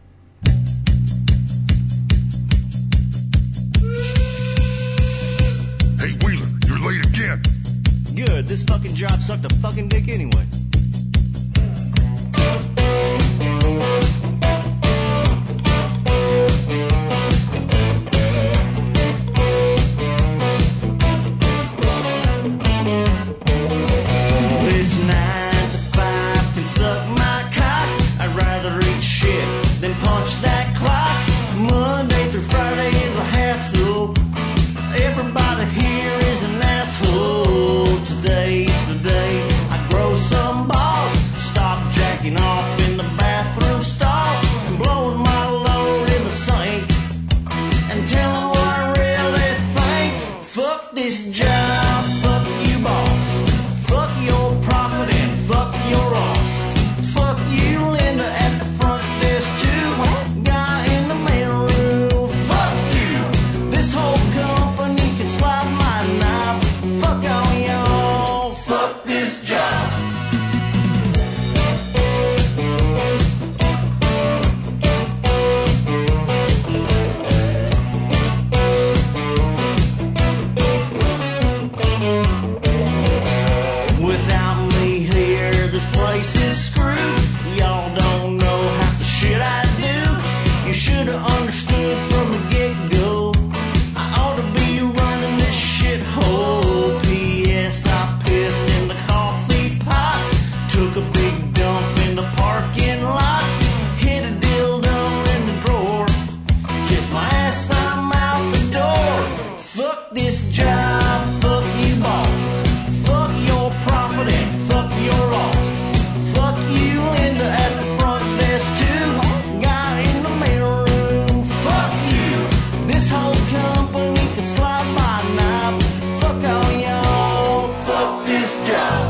Hey Wheeler, you're late again. Good, this fucking job sucked a fucking dick anyway. This nine to five can suck my cock. I'd rather eat shit than punch that clock. Monday through Friday is a hassle. Everybody here is an asshole. Today's the day I grow some balls. Stop jacking off in the bathroom stall and blowing my load in the sink and tell them what I really think. Fuck this job, fuck you boss. Fuck your profit and fuck your loss. Fuck you, Linda, at the front desk too. Guy in the main room, fuck you. This whole company can slide my knob. Fuck all y'all, fuck this job. Without me here, this place is screwed. Y'all don't know half the shit I do. You should have understood from the get-go. I ought to be running this shithole. P S I pissed in the coffee pot. Took a big dump in the parking lot. Hit a dildo in the drawer. Kiss my ass, I'm out the door. Fuck this job, fuck you boss. Fuck your profit and fuck your loss. Fuck you, Linda, at the front desk too. Guy in the main room, fuck you. This whole company can slide my knob. Fuck all y'all, fuck this job.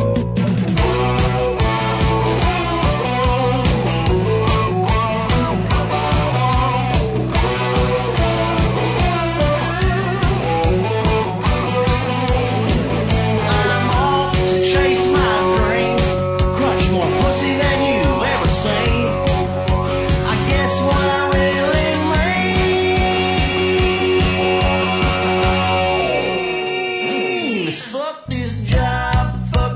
I'm off to chase my dreams, crush more pussy than you've ever seen. I guess what I really mean is fuck this job, fuck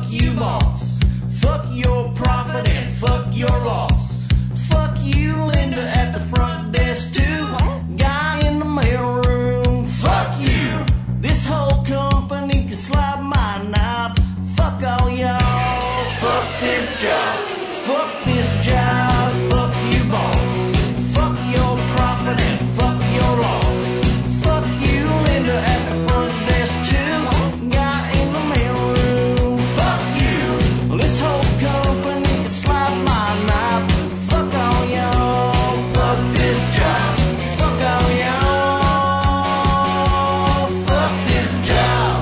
this job. Fuck this job. Fuck you, boss. Fuck your profit and fuck your loss. Fuck you, Linda, at the front desk too. Guy in the mailroom. Fuck you. This whole company can slap my knife. Fuck all y'all. Fuck this job. Fuck all y'all. Fuck this job.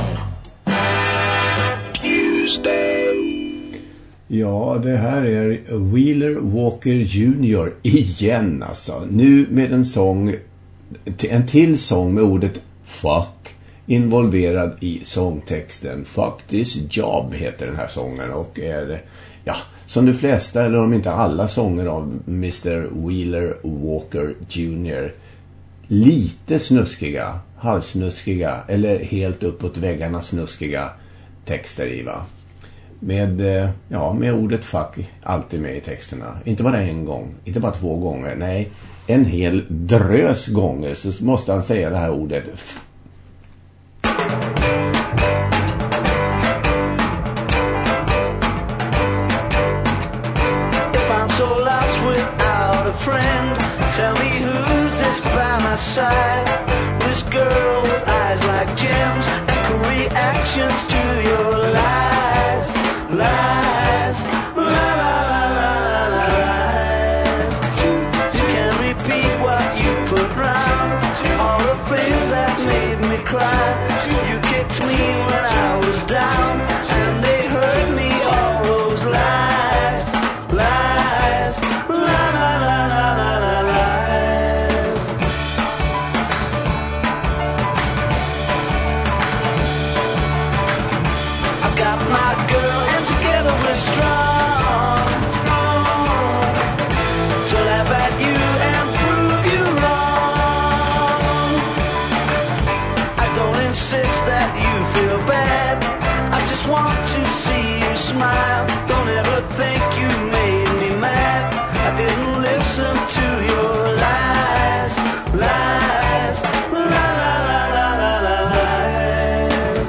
Ja, det här är Wheeler Walker junior igen alltså. Nu med en sång, en till sång med ordet fuck involverad i sångtexten. Fuck this job heter den här sången och är, ja, som de flesta eller om inte alla sånger av mister Wheeler Walker junior lite snuskiga, halvsnuskiga eller helt uppåt väggarna snuskiga texter i, va? Med, ja, med ordet fuck alltid med i texterna. Inte bara en gång, inte bara två gånger, nej, en hel drös gånger så måste han säga det här ordet. If I'm so lost without a friend, tell me who's this by my side. This girl with eyes like gems and cool reactions to your lies. Lies, la la la la la lies. You can repeat what you put round, all the things that made me cry. You kicked me when I was down, and they hurt me, all those lies. Lies, la la la la la la lies. I've got my girl and together we're strong, strong, to laugh at you and prove you wrong. I don't insist that you feel bad, I just want to see you smile. Don't ever think you made me mad, I didn't listen to your lies. Lies, la la la la la la lies.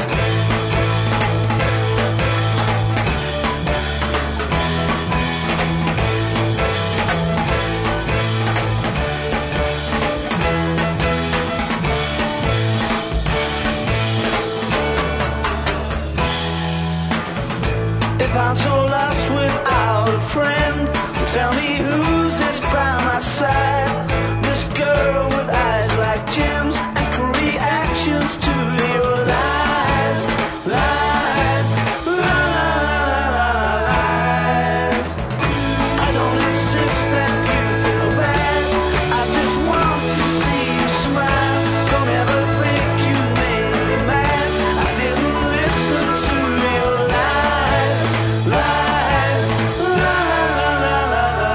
If I'm so lost without a friend, tell me who's this by my side. This girl with eyes like gems and cool reactions to your lies. Lies, la la la la lies. I don't insist that you feel bad, I just want to see you smile. Don't ever think you made me mad, I didn't listen to your lies. Lies, la la la la la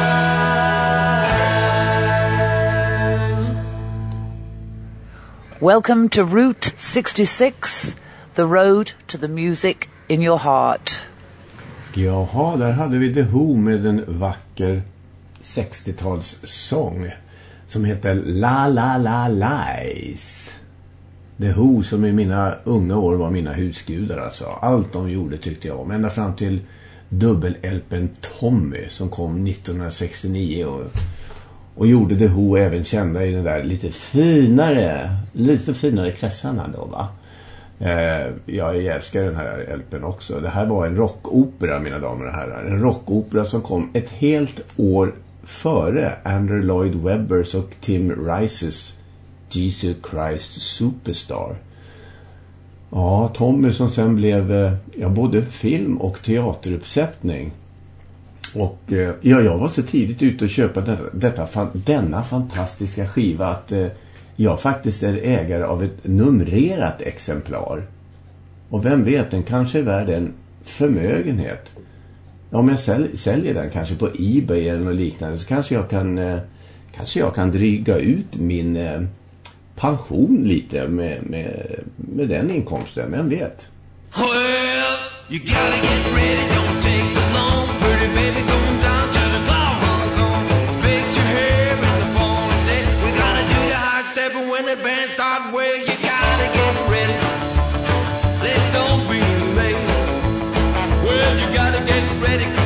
lies. Welcome to Route sixty-six, the road to the music in your heart. Jaha, där hade vi The Who med en vacker sextiotalssång som heter La La La Lies. The Who som i mina unga år var mina husgudar alltså. Allt de gjorde tyckte jag om. Ända fram till dubbel-L P:n Tommy som kom nittonhundrasextionio och, och gjorde The Who även kända i den där lite finare, lite finare kretsarna då, va? Eh, jag älskar den här L P:n också. Det här var en rockopera, mina damer och herrar. En rockopera som kom ett helt år före Andrew Lloyd Webbers och Tim Rice's Jesus Christ Superstar. Ja, Tommy som sen blev ja, både film- och teateruppsättning. Och ja, jag var så tidigt ute och köpa detta, detta, denna fantastiska skiva att eh, jag faktiskt är ägare av ett numrerat exemplar. Och vem vet, den kanske är värd en förmögenhet. Om jag säl, säljer den kanske på eBay eller något liknande så kanske jag kan, eh, kanske jag kan dryga ut min eh, pension lite med, med, med den inkomsten. Vem vet? Well, you gotta get ready, don't take too long. Pretty baby going down to the ballroom. Fix your hair in the ponytail. We gotta do the high step when the band start. Well, you gotta get ready. Let's don't be late. Well, you gotta get ready.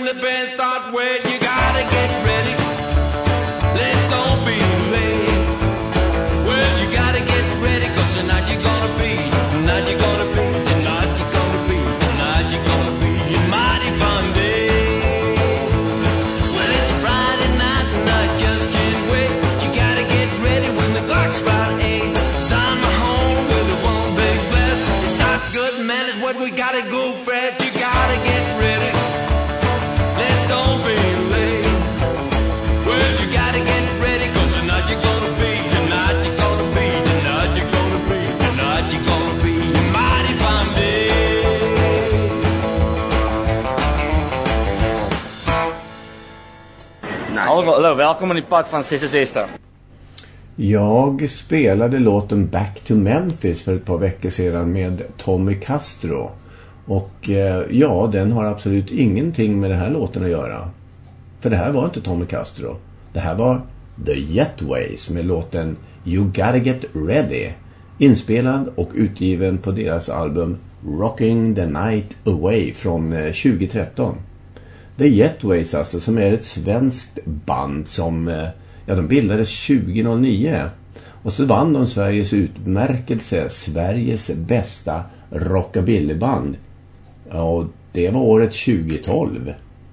the band start wet, you gotta get ready. Let's don't be late. Well, you gotta get ready, cause tonight you're gonna be, tonight you're gonna be, tonight you're gonna be, tonight you're gonna be a mighty fun day. Well, it's Friday night and I just can't wait. You gotta get ready when the clock's about eight. Sign my home with a one big blast. It's not good, man, it's what we gotta go Fred. You gotta get ready. Let's don't be late. Well, you gotta get ready, cause tonight you're gonna be, tonight you're gonna be, tonight you're gonna be, tonight you're gonna be a mighty fun day. Hallo, hallo, välkommen i podd från sista sista. Jag spelade låten Back to Memphis för ett par veckor sedan med Tommy Castro. Och eh, ja, den har absolut ingenting med den här låten att göra. För det här var inte Tommy Castro. Det här var The Jetways med låten You Gotta Get Ready. Inspelad och utgiven på deras album Rocking the Night Away från eh, tjugo tretton. The Jetways alltså, som är ett svenskt band som... Eh, Ja, de bildades tjugo noll nio och så vann de Sveriges utmärkelse, Sveriges bästa rockabillyband. Ja, och det var året tjugo tolv.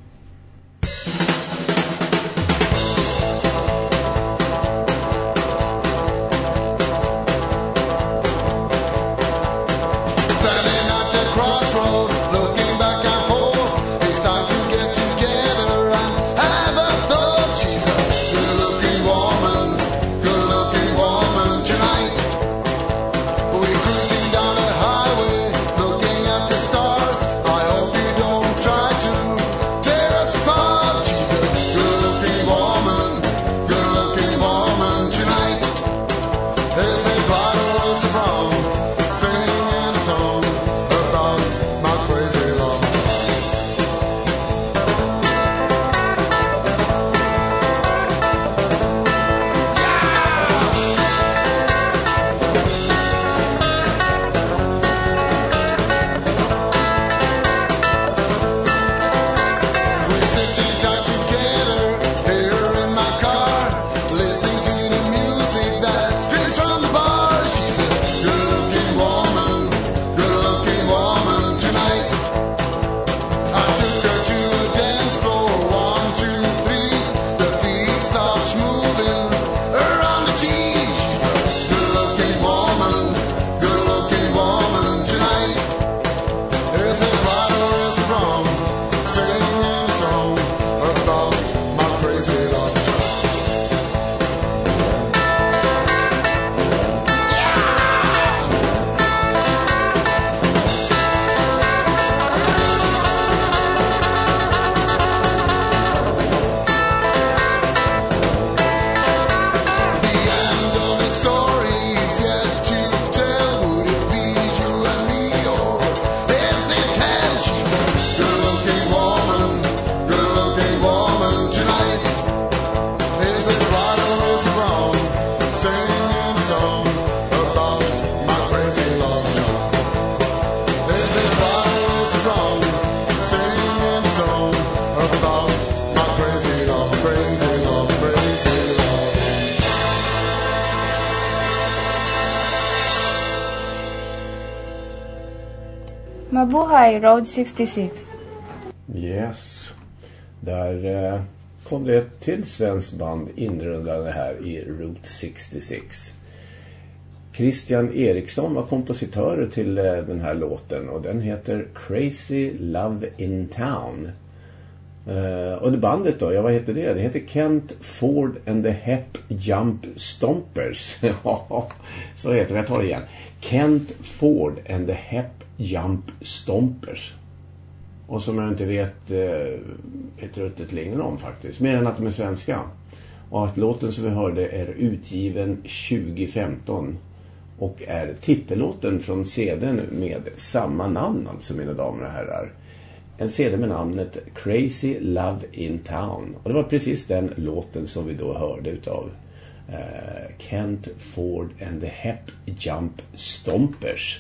Mabuhay Road sextiosex. Yes. Där eh, kom det ett till svenskt band inrundande här i Route sextiosex. Christian Eriksson var kompositörer till eh, den här låten och den heter Crazy Love in Town. Uh, och det bandet då, ja vad heter det? Det heter Kent Ford and the Hep Jump Stompers. Så heter det, jag tar det igen. Kent Ford and the Hep Jump Stompers. Och som jag inte vet uh, ett ruttet längre om faktiskt. Mer än att de är svenska. Och att låten som vi hörde är utgiven tjugo femton. Och är titellåten från C D:n med samma namn, alltså mina damer och herrar. En C D med namnet Crazy Love in Town. Och det var precis den låten som vi då hörde utav uh, Kent Ford and the Hep Jump Stompers.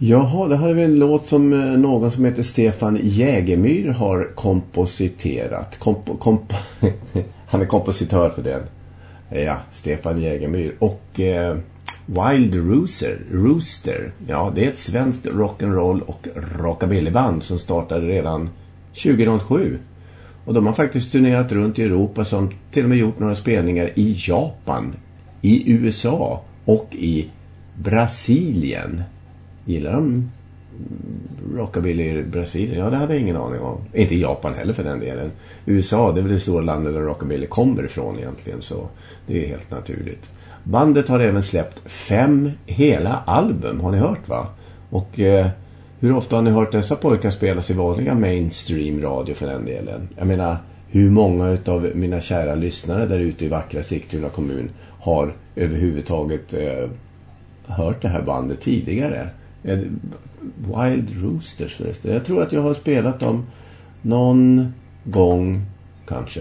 Jaha, det här är väl en låt som någon som heter Stefan Jägermyr har kompositerat. Komp- komp- Han är kompositör för den. Ja, Stefan Jägermyr. Och eh, Wild Rooster, Rooster, ja, det är ett svenskt rock'n'roll och rockabillyband som startade redan tjugohundrasju. Och de har faktiskt turnerat runt i Europa, som till och med gjort några spelningar i Japan, i U S A och i Brasilien. Gillar de rockabilly i Brasilien? Ja, det hade jag ingen aning om. Inte i Japan heller för den delen. U S A, det är väl det stora landet där rockabilly kommer ifrån egentligen, så det är helt naturligt. Bandet har även släppt fem hela album, har ni hört va? Och eh, hur ofta har ni hört dessa pojkar spelas i vanliga mainstream radio för den delen? Jag menar, hur många av mina kära lyssnare där ute i vackra Sigtuna kommun har överhuvudtaget eh, hört det här bandet tidigare? Wild Roosters förresten. Jag tror att jag har spelat dem någon gång kanske.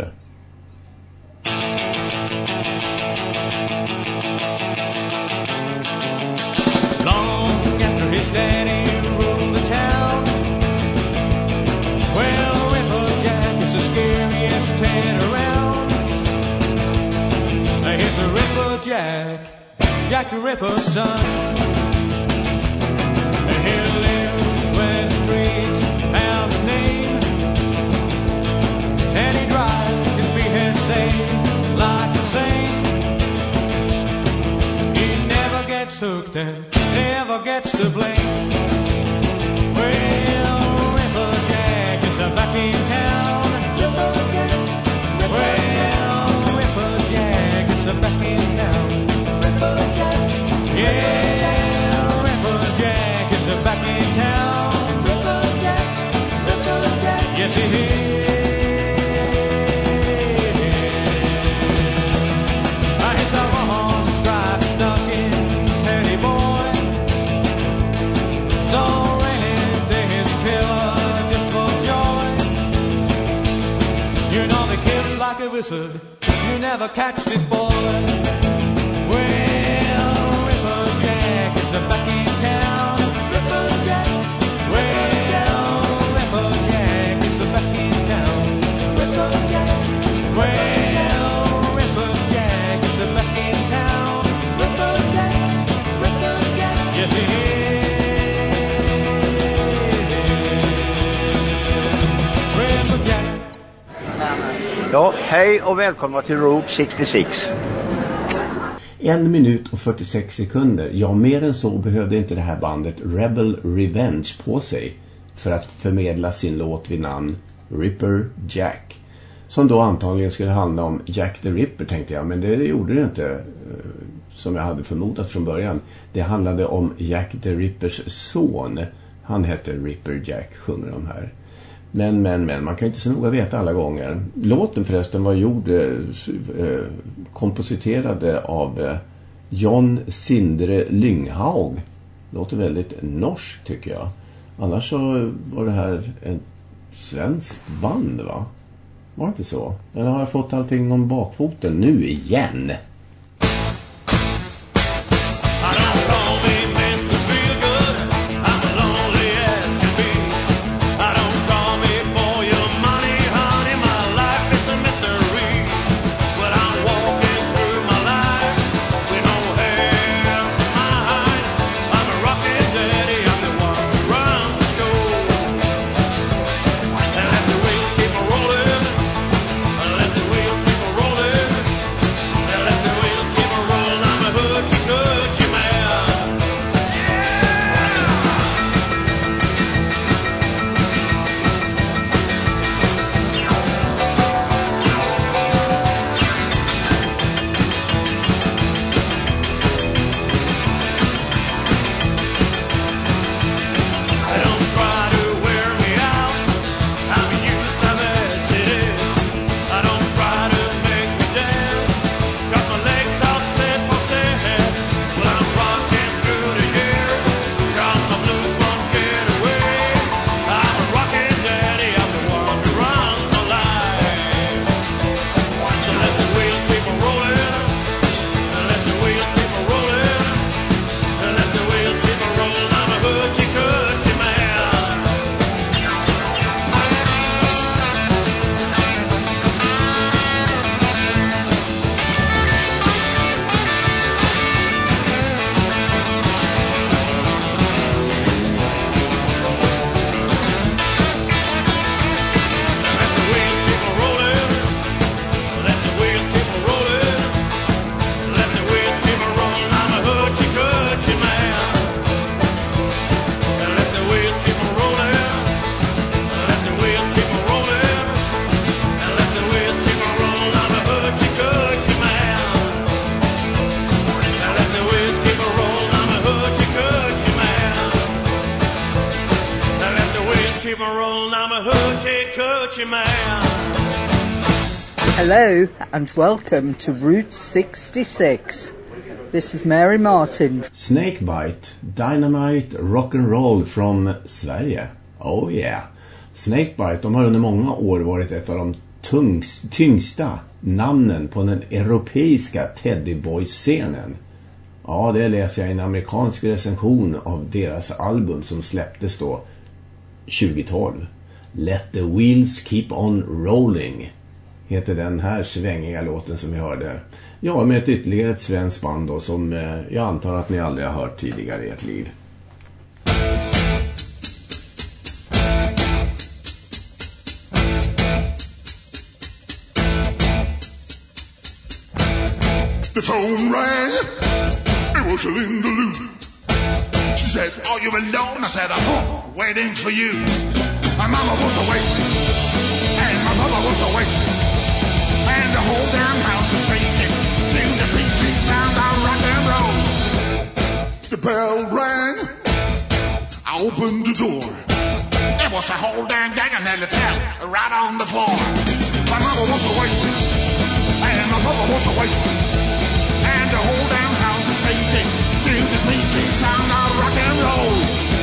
Long after his daddy ruled the town, well, Ripper Jack is the scariest head around. Here's the Ripper Jack, Jack the Ripper's son. And he lives where the streets have a name, and he drives his behead safe like a saint. He never gets hooked and never gets to blame. Well, Ripper Jack is back in town. Well, Ripper Jack is back in town. Yeah, Ripper Jack is back in town. Yes, he is. I hear someone striped stuck in Teddy Boy. So anything is killer just for joy. You know the kid's like a wizard. You never catch this boy. Well, Ripper Jack is back in town. Ripper Jack. Well, Ripper Jack is back in town. Ripper Jack. Well, Ripper Jack is back in town. Ripper Jack. Ripper Jack. Yes, he is. Ripper Jack. Ja, hej och välkomna till Route sextiosex. En minut och fyrtiosex sekunder. Ja, mer än så behövde inte det här bandet Rebel Revenge på sig för att förmedla sin låt vid namn Ripper Jack. Som då antagligen skulle handla om Jack the Ripper, tänkte jag. Men det gjorde det inte, som jag hade förmodat från början. Det handlade om Jack the Rippers son. Han hette Ripper Jack, sjunger de här. Men, men, men, man kan inte så noga veta alla gånger. Låten förresten var gjord, eh, kompositerade av eh, John Sindre Lynghaug. Låter väldigt norsk tycker jag. Annars så var det här en svensk band, va? Var det inte så? Eller har jag fått allting om bakfoten nu igen? Let the keep on rolling, I'm a hoochie coochie man. Hello and welcome to Route sixty-six. This is Mary Martin. Snakebite, Dynamite Rock'n'Roll från Sverige. Oh yeah. Snakebite, de har under många år varit ett av de tungs, tyngsta namnen på den europeiska Teddyboy-scenen. Ja, det läser jag i en amerikansk recension av deras album som släpptes då tjugohundratolv. Let the wheels keep on rolling heter den här svängiga låten som vi hörde. Ja, med ett ytterligare ett svenskt band då, som eh, jag antar att ni aldrig har hört tidigare i ert liv. The phone rang. It was Linda Lou. She said, "Are you alone?" I said, "I'm home, waiting for you." My mama was awake, and my mama was awake, and the whole damn house was shaking to the sweet, sweet sound of rock and roll. The bell rang. I opened the door. It was a whole damn gang, and nearly fell right on the floor. My mama was awake, and my mama was awake. And the whole damn house is shaking to the sweet, sweet sound of rock and roll.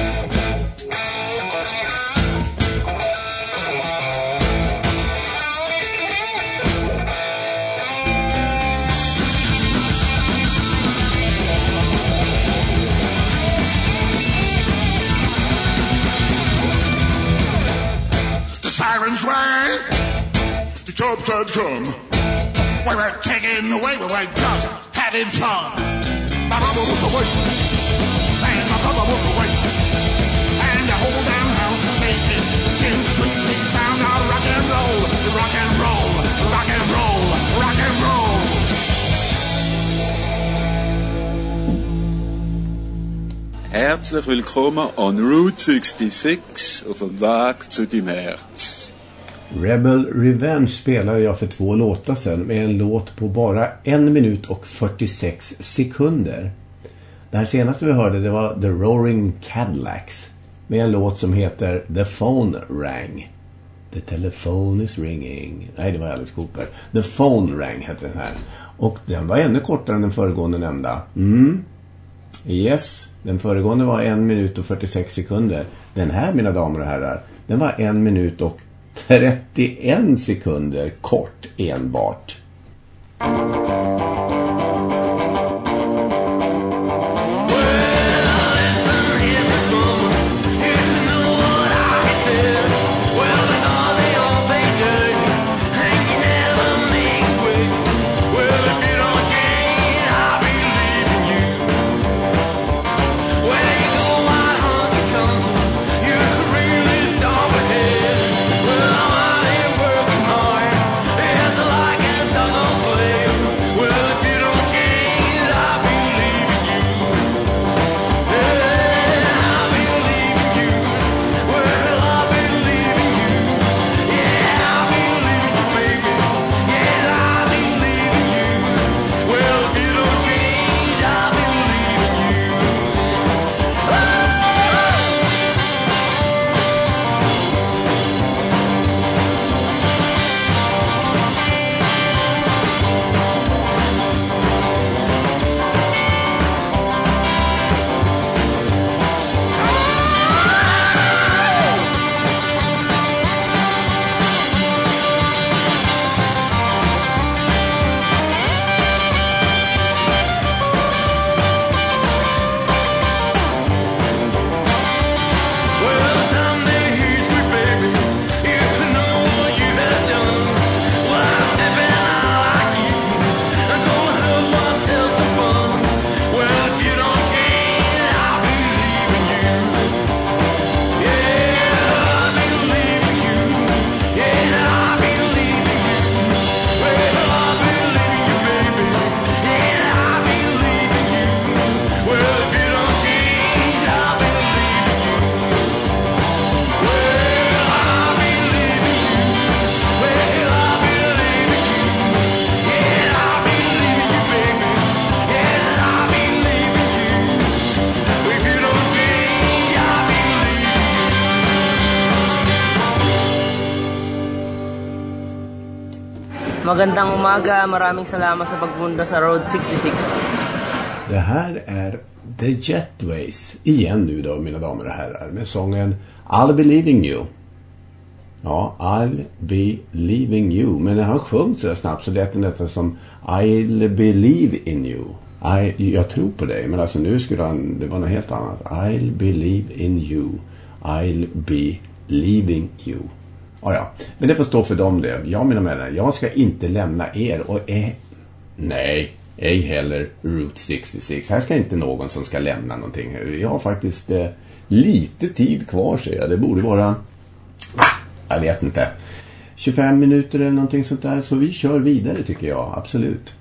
The sirens rang. The jobs had come. We were taking away, we were just having fun. My mama was awake, and my papa was awake, and the whole damn house was shaking to the sweet, sweet sound of rock and roll, rock and roll, rock and roll, rock and roll. Herzlich willkommen on Route sextiosex auf dem Weg zu dem Herz. Rebel Revenge spelade jag för två låtar sedan med en låt på bara en minut och fyrtiosex sekunder. Det här senaste vi hörde, det var The Roaring Cadillacs med en låt som heter The Phone Rang. The telephone is ringing. Nej, det var Alice Cooper. The Phone Rang heter den här. Och den var ännu kortare än den föregående nämnda. Mm. Yes, den föregående var en minut och fyrtiosex sekunder. Den här, mina damer och herrar, den var en minut och trettioen sekunder kort enbart. Well, Magandang umaga, maraming salamat sa pagpunta sa Road sextiosex. Det här är The Jetways igen nu då, mina damer och herrar, med sången I'll be leaving you. Ja, I'll be leaving you. Men när han sjöng så snabbt så lät det nästan som I'll believe in you. I, jag tror på dig, men alltså nu skulle han, det var något helt annat. I'll believe in you. I'll be leaving you. Ja, ja. Men det får stå för dem det. Jag menar med det. Jag ska inte lämna er och eh, nej, ej heller Route sextiosex. Här ska inte någon som ska lämna någonting. Jag har faktiskt eh, lite tid kvar, säger jag. Det borde vara, jag vet inte, tjugofem minuter eller någonting sånt där. Så vi kör vidare tycker jag, absolut.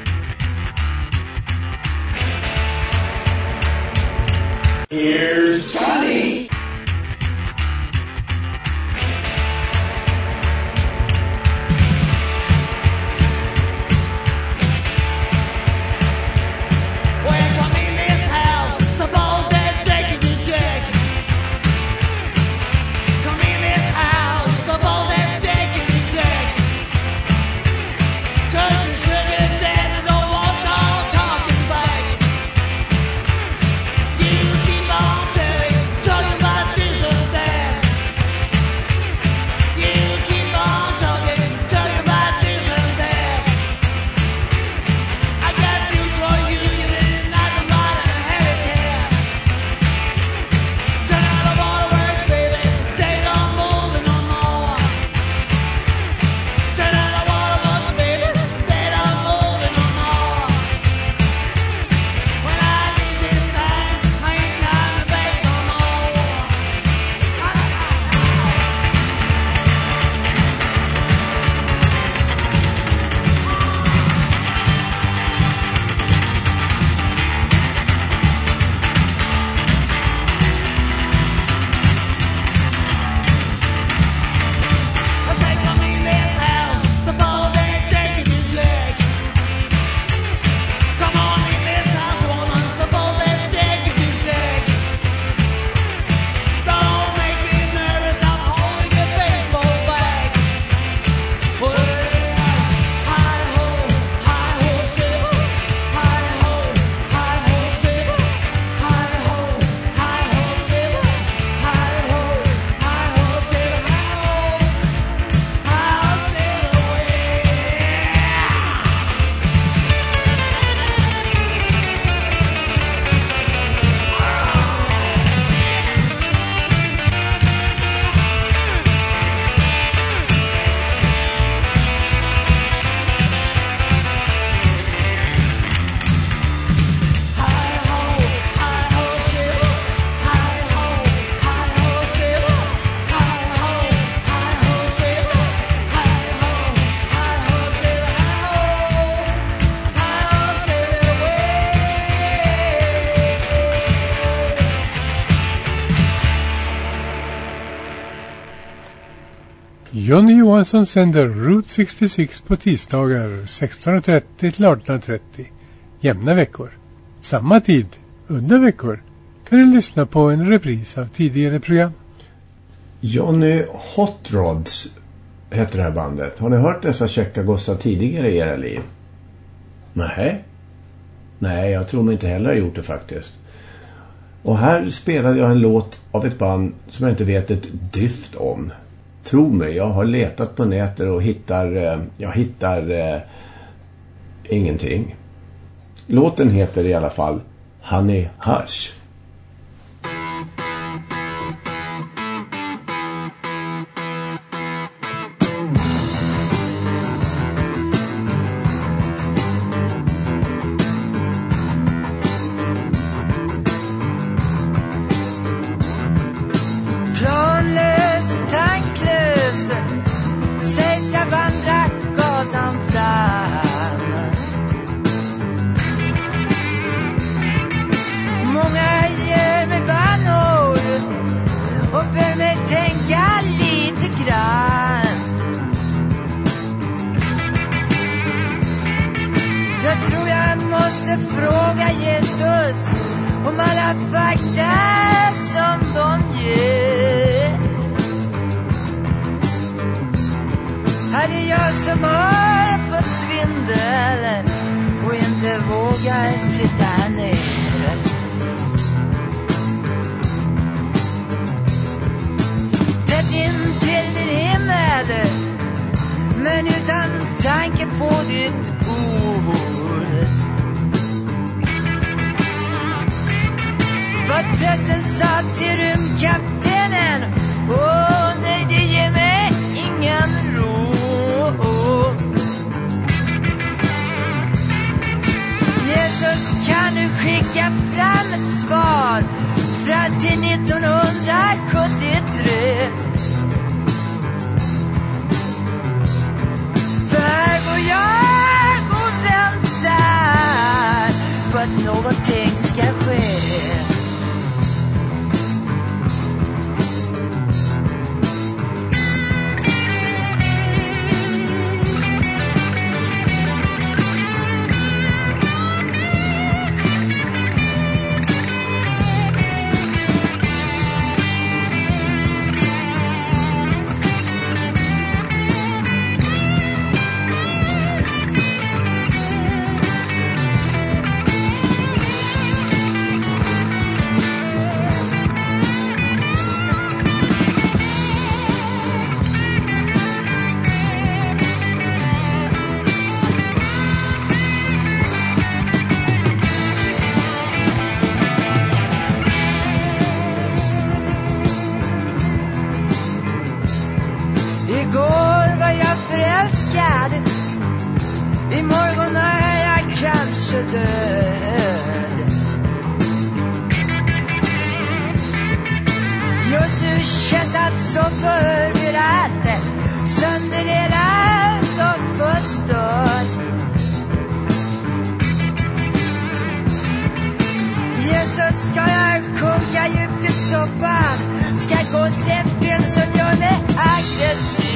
Here's Johnny. Johnny Johansson sänder Route sextiosex på tisdagar sexton trettio till arton trettio. Jämna veckor. Samma tid, under veckor, kan du lyssna på en repris av tidigare program. Johnny Hot Rods heter det här bandet. Har ni hört dessa käcka gossar tidigare i era liv? Nej. Nej, jag tror mig inte heller har gjort det faktiskt. Och här spelade jag en låt av ett band som jag inte vet ett dyft om. Tro mig, jag har letat på nätet och hittar, jag hittar eh, ingenting. Låten heter i alla fall Honey Hush. Fråga Jesus om alla fakta som de ger. Här är jag som har fått svindel och inte vågar titta ner. Tätt in till din himmel, men utan tanke på ditt ord. Vad prästen sa till rymdkaptenen, åh nej, det ger mig ingen ro. Jesus, kan du skicka fram ett svar fram till nittonhundrasjuttiotre? För här går jag och väntar på att någonting ska ske. Igår var jag förälskad, imorgon är jag kanske död. Just nu känns allt så förvirrat, sönderdelat och förstört. Jesus, ska jag sjunka djupt i soffan? Ska jag gå och se en film som gör mig aggressiv?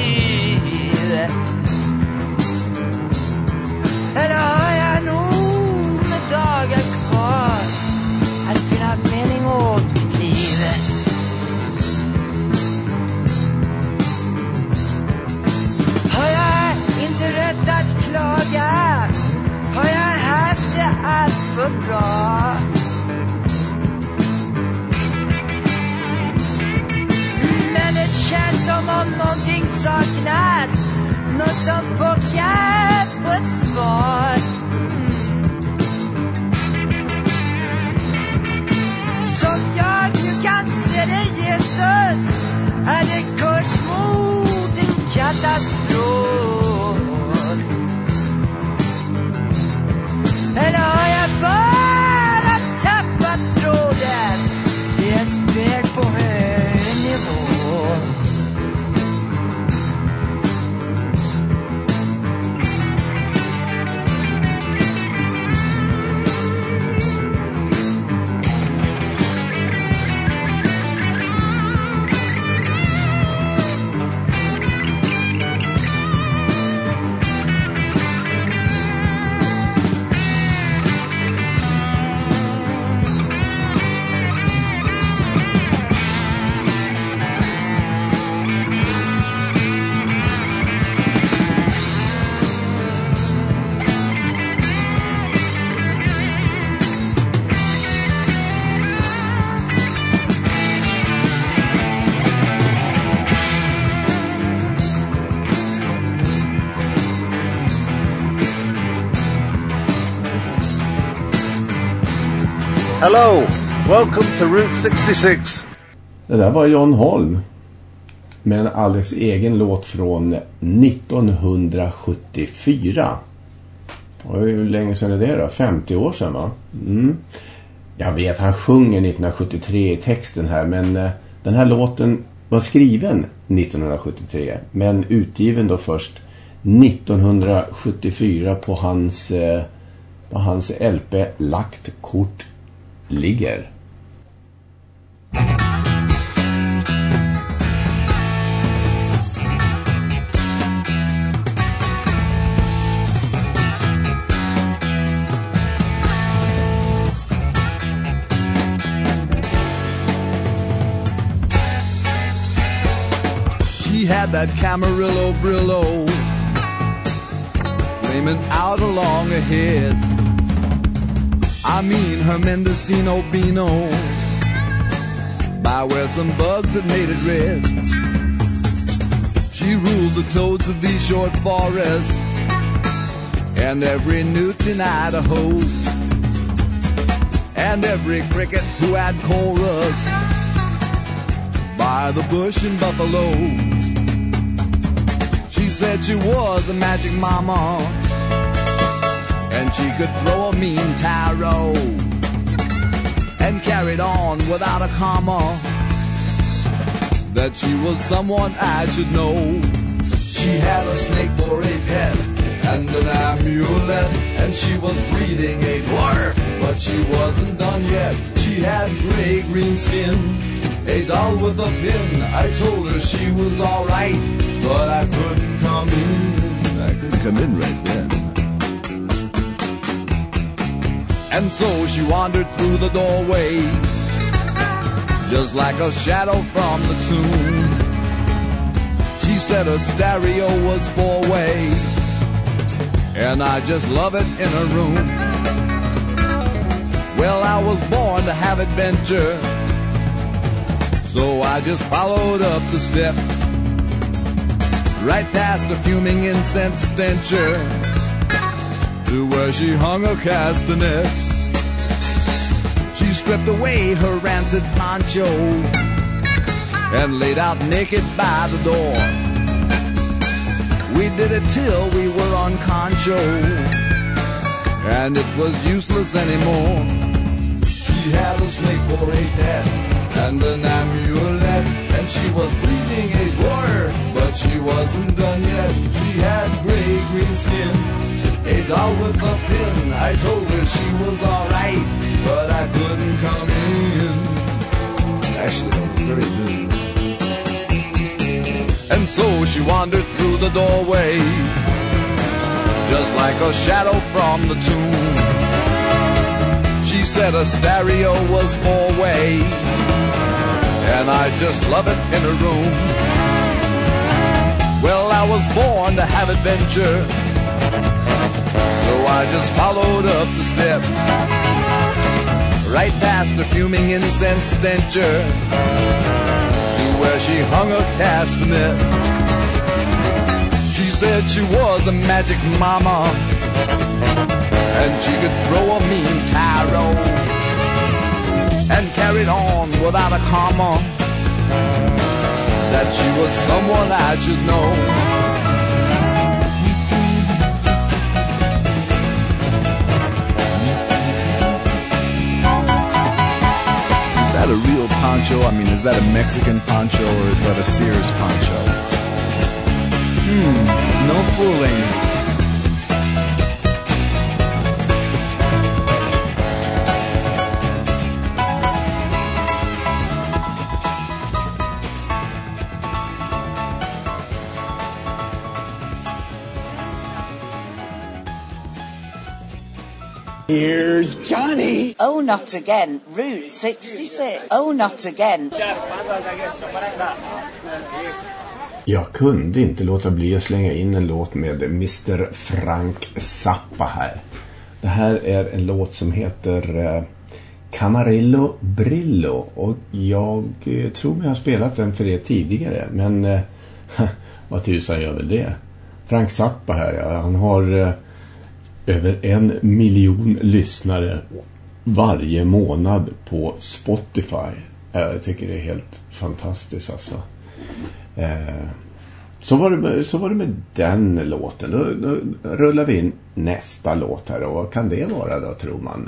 Eller har jag nog med dagar kvar att finna mening åt mitt liv? Har jag inte rätt att klaga? Har jag haft det allt för bra? Men det känns som om någonting saknas, något som pockar på ett svar. Som jag nu kan se det, Jesus, är det kurs mot en katastrof. Eller har jag bara tappat tråden i ett spel på hög nivå? Hello, welcome to Route sextiosex. Det där var John Holm med en alldeles egen låt från nittonhundrasjuttiofyra. Och hur länge sedan är det då? femtio år sedan, va? Mm. Jag vet, han sjunger nittonhundrasjuttiotre i texten här, men eh, den här låten var skriven nittonhundrasjuttiotre, men utgiven då först nittonhundrasjuttiofyra på hans, eh, på hans L P Lagt kort ligger. She had that Camarillo Brillo flaming out along ahead. I mean her Mendocino Beano, by where some bugs that made it red. She ruled the toads of these short forests, and every newt in Idaho, and every cricket who had chorus by the bush in Buffalo. She said she was a magic mama, and she could throw a mean tarot, and carried on without a comma, that she was someone I should know. She had a snake for a pet, and an amulet, and she was breeding a dwarf, but she wasn't done yet. She had gray green skin, a doll with a pin. I told her she was alright, but I couldn't come in. I couldn't come in right then. And so she wandered through the doorway, just like a shadow from the tomb. She said her stereo was four-way, and I just love it in her room. Well, I was born to have adventure, so I just followed up the steps, right past the fuming incense stencher, to where she hung her castanets. She stripped away her rancid poncho and laid out naked by the door. We did it till we were on concho, and it was useless anymore. She had a snake for a pet, and an amulet, and she was bleeding a dwarf, but she wasn't done yet. She had gray green skin, a doll with a pin. I told her she was alright, but I couldn't come in. Actually, I was very busy. And so she wandered through the doorway, just like a shadow from the tomb. She said a stereo was four-way, and I just love it in her room. Well, I was born to have adventure, so I just followed up the steps, right past the fuming incense stencher, to where she hung her castanet. She said she was a magic mama, and she could throw a mean tarot, and carried on without a comma, that she was someone I should know. Is that a real poncho? I mean, is that a Mexican poncho, or is that a Sears poncho? Hmm, no fooling. Here's Johnny. Oh, not again. Route sextiosex. Oh, not again. Jag kunde inte låta bli att slänga in en låt med mister Frank Zappa här. Det här är en låt som heter eh, Camarillo Brillo, och jag eh, tror jag har spelat den för er tidigare, men eh, vad tusan gör väl det? Frank Zappa här, ja, han har eh, över en miljon lyssnare varje månad på Spotify. Jag tycker det är helt fantastiskt alltså. Eh, så, var det med, så var det med den låten. Då, då rullar vi in nästa låt här. Och vad kan det vara då, tror man?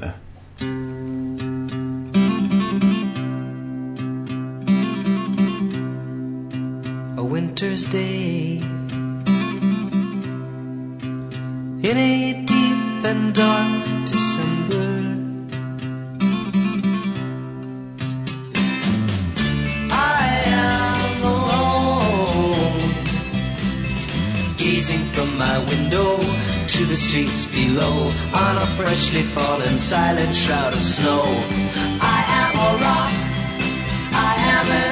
A winter's day in a deep and dark December, I am alone, gazing from my window to the streets below, on a freshly fallen silent shroud of snow. I am a rock, I am an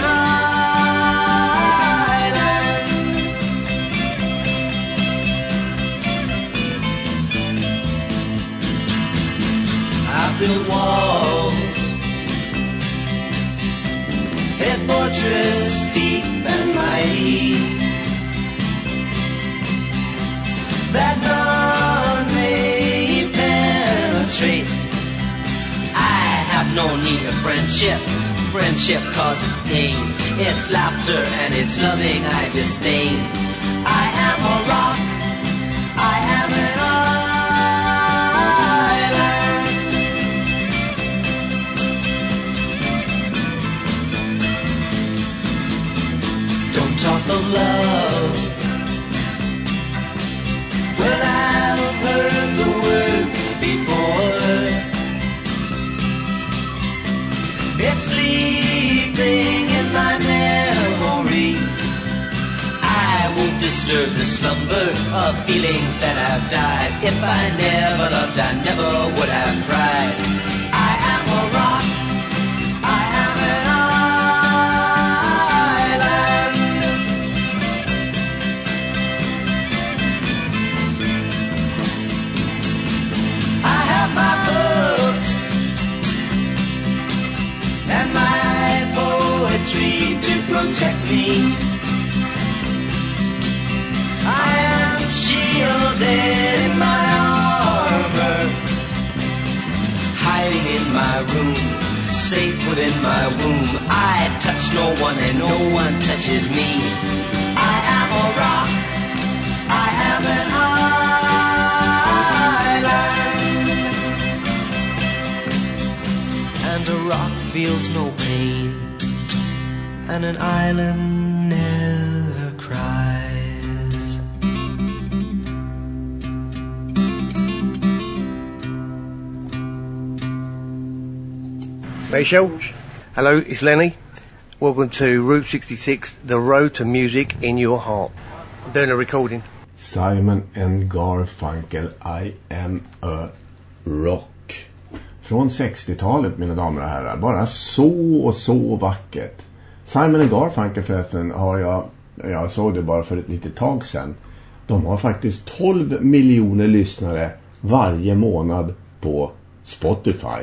island, deep and mighty that none may penetrate. I have no need of friendship. Friendship causes pain. It's laughter and it's loving I disdain. I am a rock. I am an island. Don't talk of love. Well, I've heard the word before. It's sleeping in my memory. I won't disturb the slumber of feelings that have died. If I never loved, I never would have cried. I am a rock. I am an island. I have my books and my poetry to protect me. I am shielded in my armor, hiding in my room, safe within my womb. I touch no one and no one touches me. I am a rock. I am an island. And a rock feels no pain, and an island never cries. Hey Schultz, hello, it's Lenny. Welcome to Route sixty-six, the road to music in your heart. I'm doing a recording. Simon and Garfunkel, I am a rock. Från sextiotalet, mina damer och herrar. Bara så och så vackert. Simon and Garfunkel förresten har jag, jag såg det bara för ett litet tag sedan. De har faktiskt tolv miljoner lyssnare varje månad på Spotify.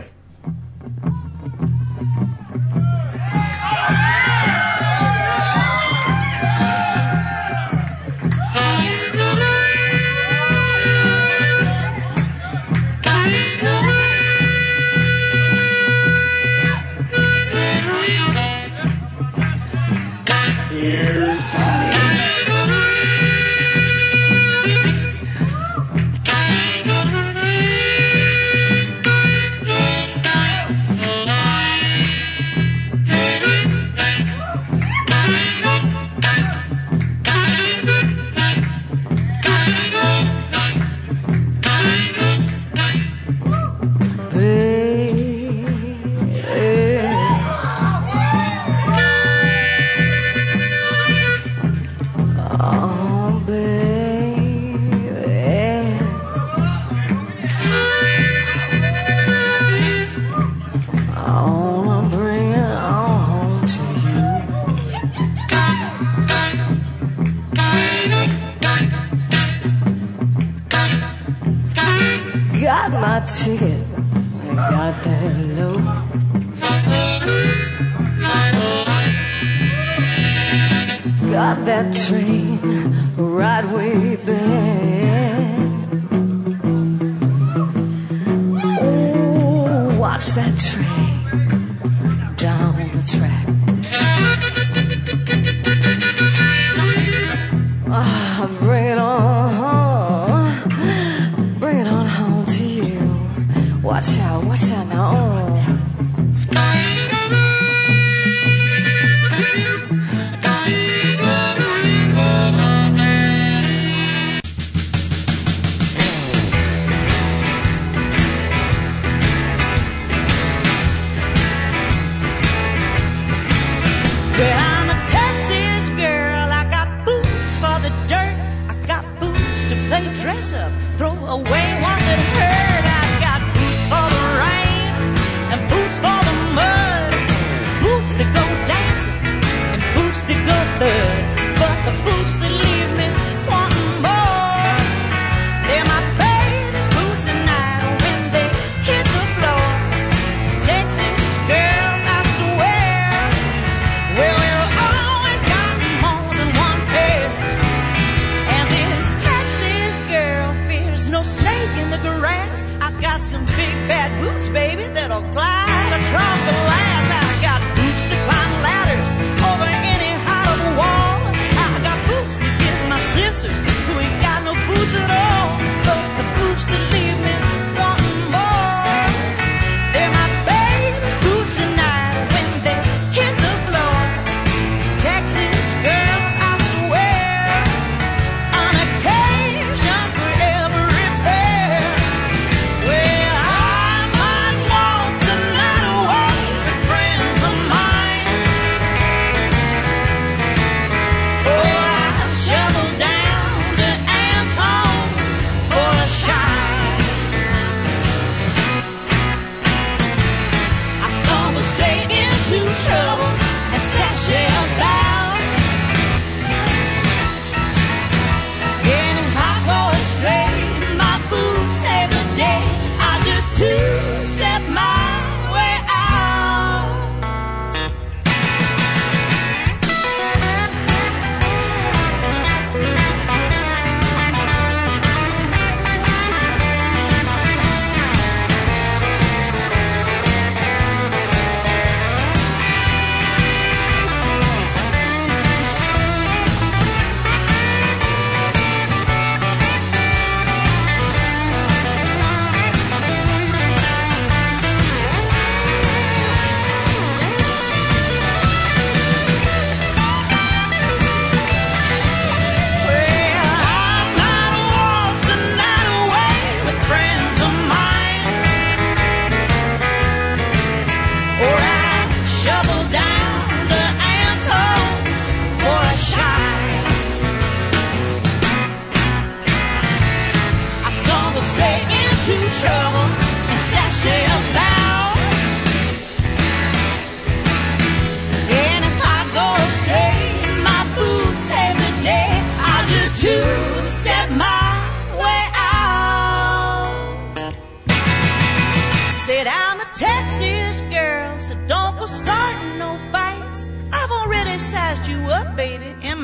Ticket, I got that low. Got that train right way back. Oh, watch that train down the track. Ah, bring it on, bring it on home to you. Watch out, watch out now. Well, I'm a Texas girl. I got boots for the dirt. I got boots to play dress up, throw away ones that hurt. I got boots for the rain and boots for the mud, boots that go dancing and boots that go thud. But the boots that leave me wanting more, they're my baby's boots tonight when they hit the floor. Texas girls, I swear, well, we'll always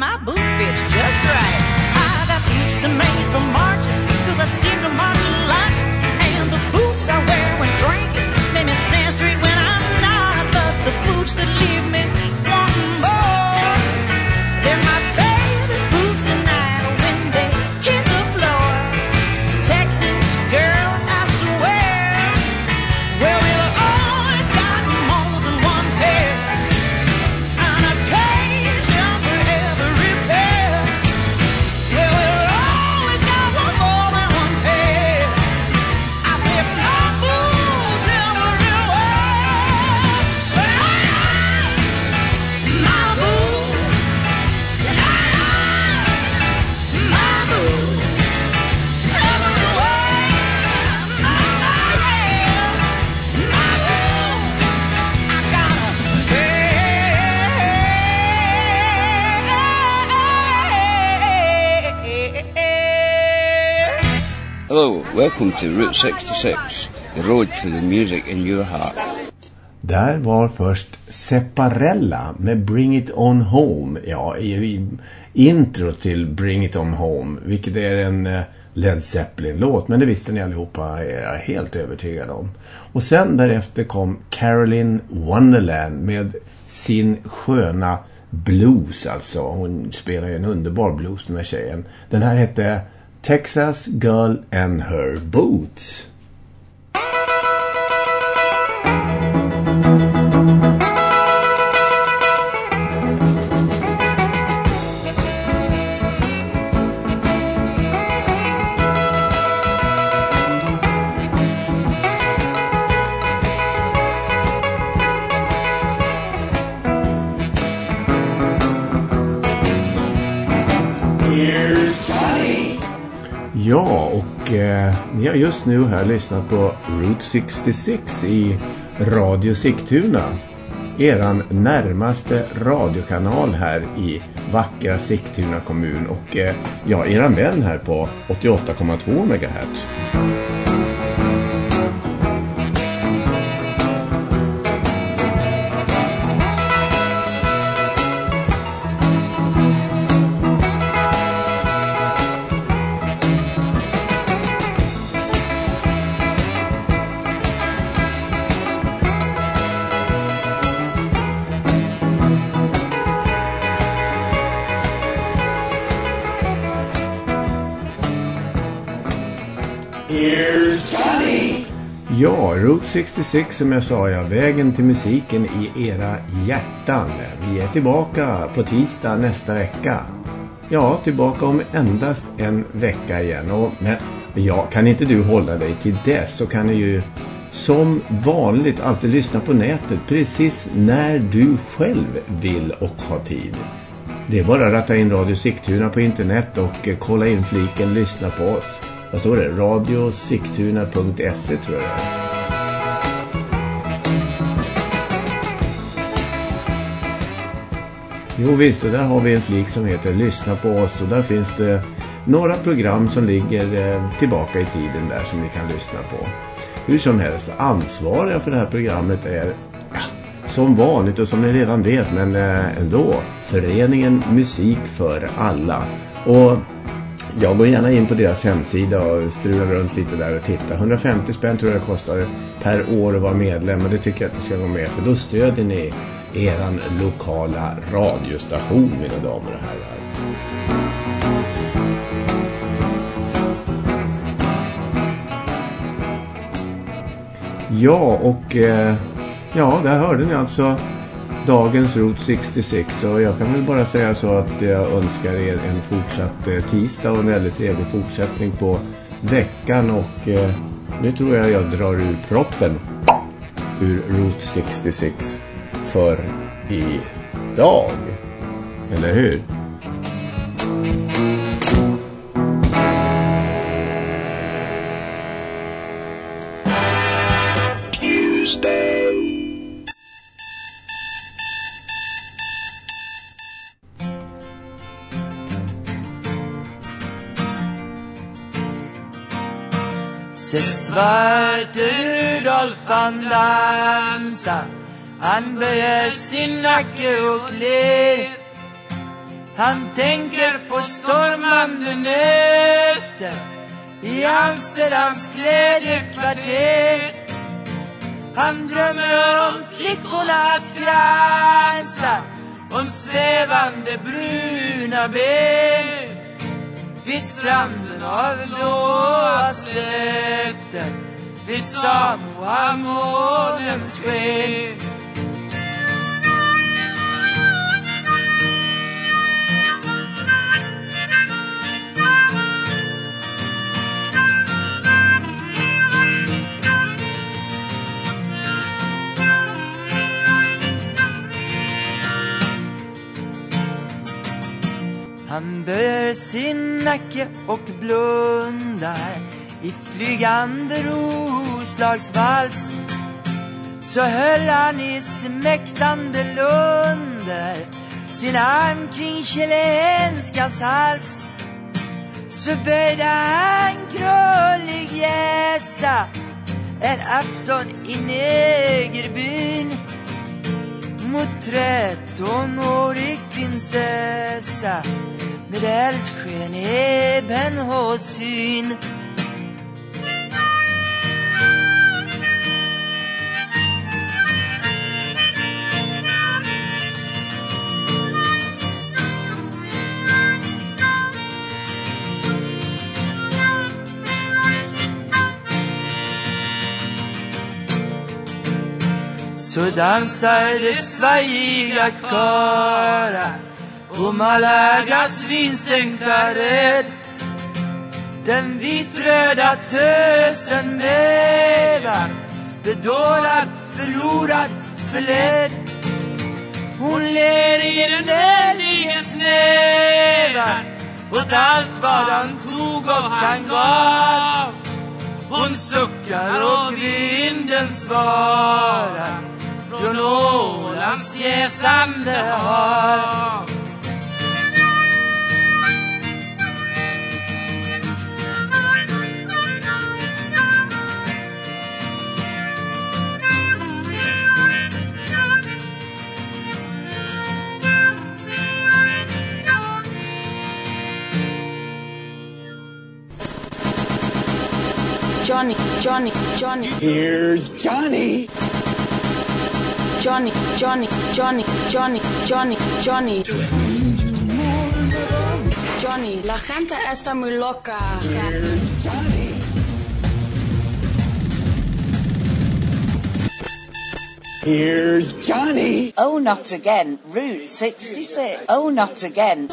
my boot fits just right. I got boots that made for marching, cause I seem to march a lot. And the boots I wear when drinking make me stand straight when I'm not. But the boots that leave me wanting more, they're my baby's boots tonight when they hit the floor. Texas girls, I swear, well, we've always got more than one pair. On occasion for every pair. Well, we've always got one more than one pair. I said my boots everywhere. My boots, my boots everywhere. My, yeah, my boots, I got a pair. Hello, welcome to Route sixty-six, the road to the music in your heart. Där var först Separella med Bring It On Home. Ja, i intro till Bring It On Home, vilket är en eh, Led Zeppelin-låt, men det visste ni allihopa, är jag helt övertygad om. Och sen därefter kom Caroline Wonderland med sin sköna blues, alltså. Hon spelar ju en underbar blues, den här tjejen. Den här hette Texas Girl and Her Boots. Ja, och eh, ni har just nu här lyssnat på Route sextiosex i Radio Sigtuna. Eran närmaste radiokanal här i vackra Sigtuna kommun. Och eh, ja, eran vän här på åttioåtta komma två megahertz. Ja, Route sextiosex, som jag sa, ja, vägen till musiken i era hjärtan. Vi är tillbaka på tisdag nästa vecka. Ja, tillbaka om endast en vecka igen. Och, men ja, kan inte du hålla dig till dess, så kan ni ju som vanligt alltid lyssna på nätet precis när du själv vill och har tid. Det är bara att ratta in Radio Sigtuna på internet och kolla in fliken lyssna på oss. Vad står det? radio sigtuna punkt se tror jag det är. Jo visst, och där har vi en flik som heter Lyssna på oss, och där finns det några program som ligger eh, tillbaka i tiden där som ni kan lyssna på. Hur som helst, ansvariga för det här programmet är ja, som vanligt och som ni redan vet, men eh, ändå, Föreningen Musik för alla. Och jag går gärna in på deras hemsida och strular runt lite där och titta. hundrafemtio spänn tror jag det kostar per år att vara medlem, och det tycker jag att ni ska gå med, för då stödjer ni eran lokala radiostation, mina damer och herrar. Ja, och eh, ja, där hörde ni alltså dagens Route sextiosex, och jag kan väl bara säga så att jag önskar er en fortsatt eh, tisdag och en väldigt trevlig fortsättning på veckan, och eh, nu tror jag jag drar ur proppen ur Route sextiosex för idag, eller hur? Se svarte Rudolf han dansa, han böjer sin nacke och kläder. Han tänker på stormande nätter i Amsterdams glädjekvarter. Han drömmer om flickornas kransar, om svävande bruna ben vid stranden av blåa slätter, vid Samoa-månens sken. Han böjer sin nacke och blundar i flygande roslagsvals. Så höll han i smäktande lunder sin arm kring chilenskans hals. Så böjde han krullig gäsa en afton i negerbyn mot trettonårig prinsessa med eldsken i benhålsyn. Så dansar det svajiga köra på Malagas vinstänkta rädd. Den vitröda tösen bävar, bedårad, förlorad, förledd. Hon ler i den älliges nävar åt allt vad han tog och han gav. Hon suckar och vinden svarar från Ålands jäsande hav. Johnny, Johnny, Johnny. Here's Johnny. Johnny, Johnny, Johnny, Johnny, Johnny, Johnny. Johnny, la gente está muy loca. Here's Johnny. Here's Johnny. Oh, not again. Route sixty-six. Oh, not again.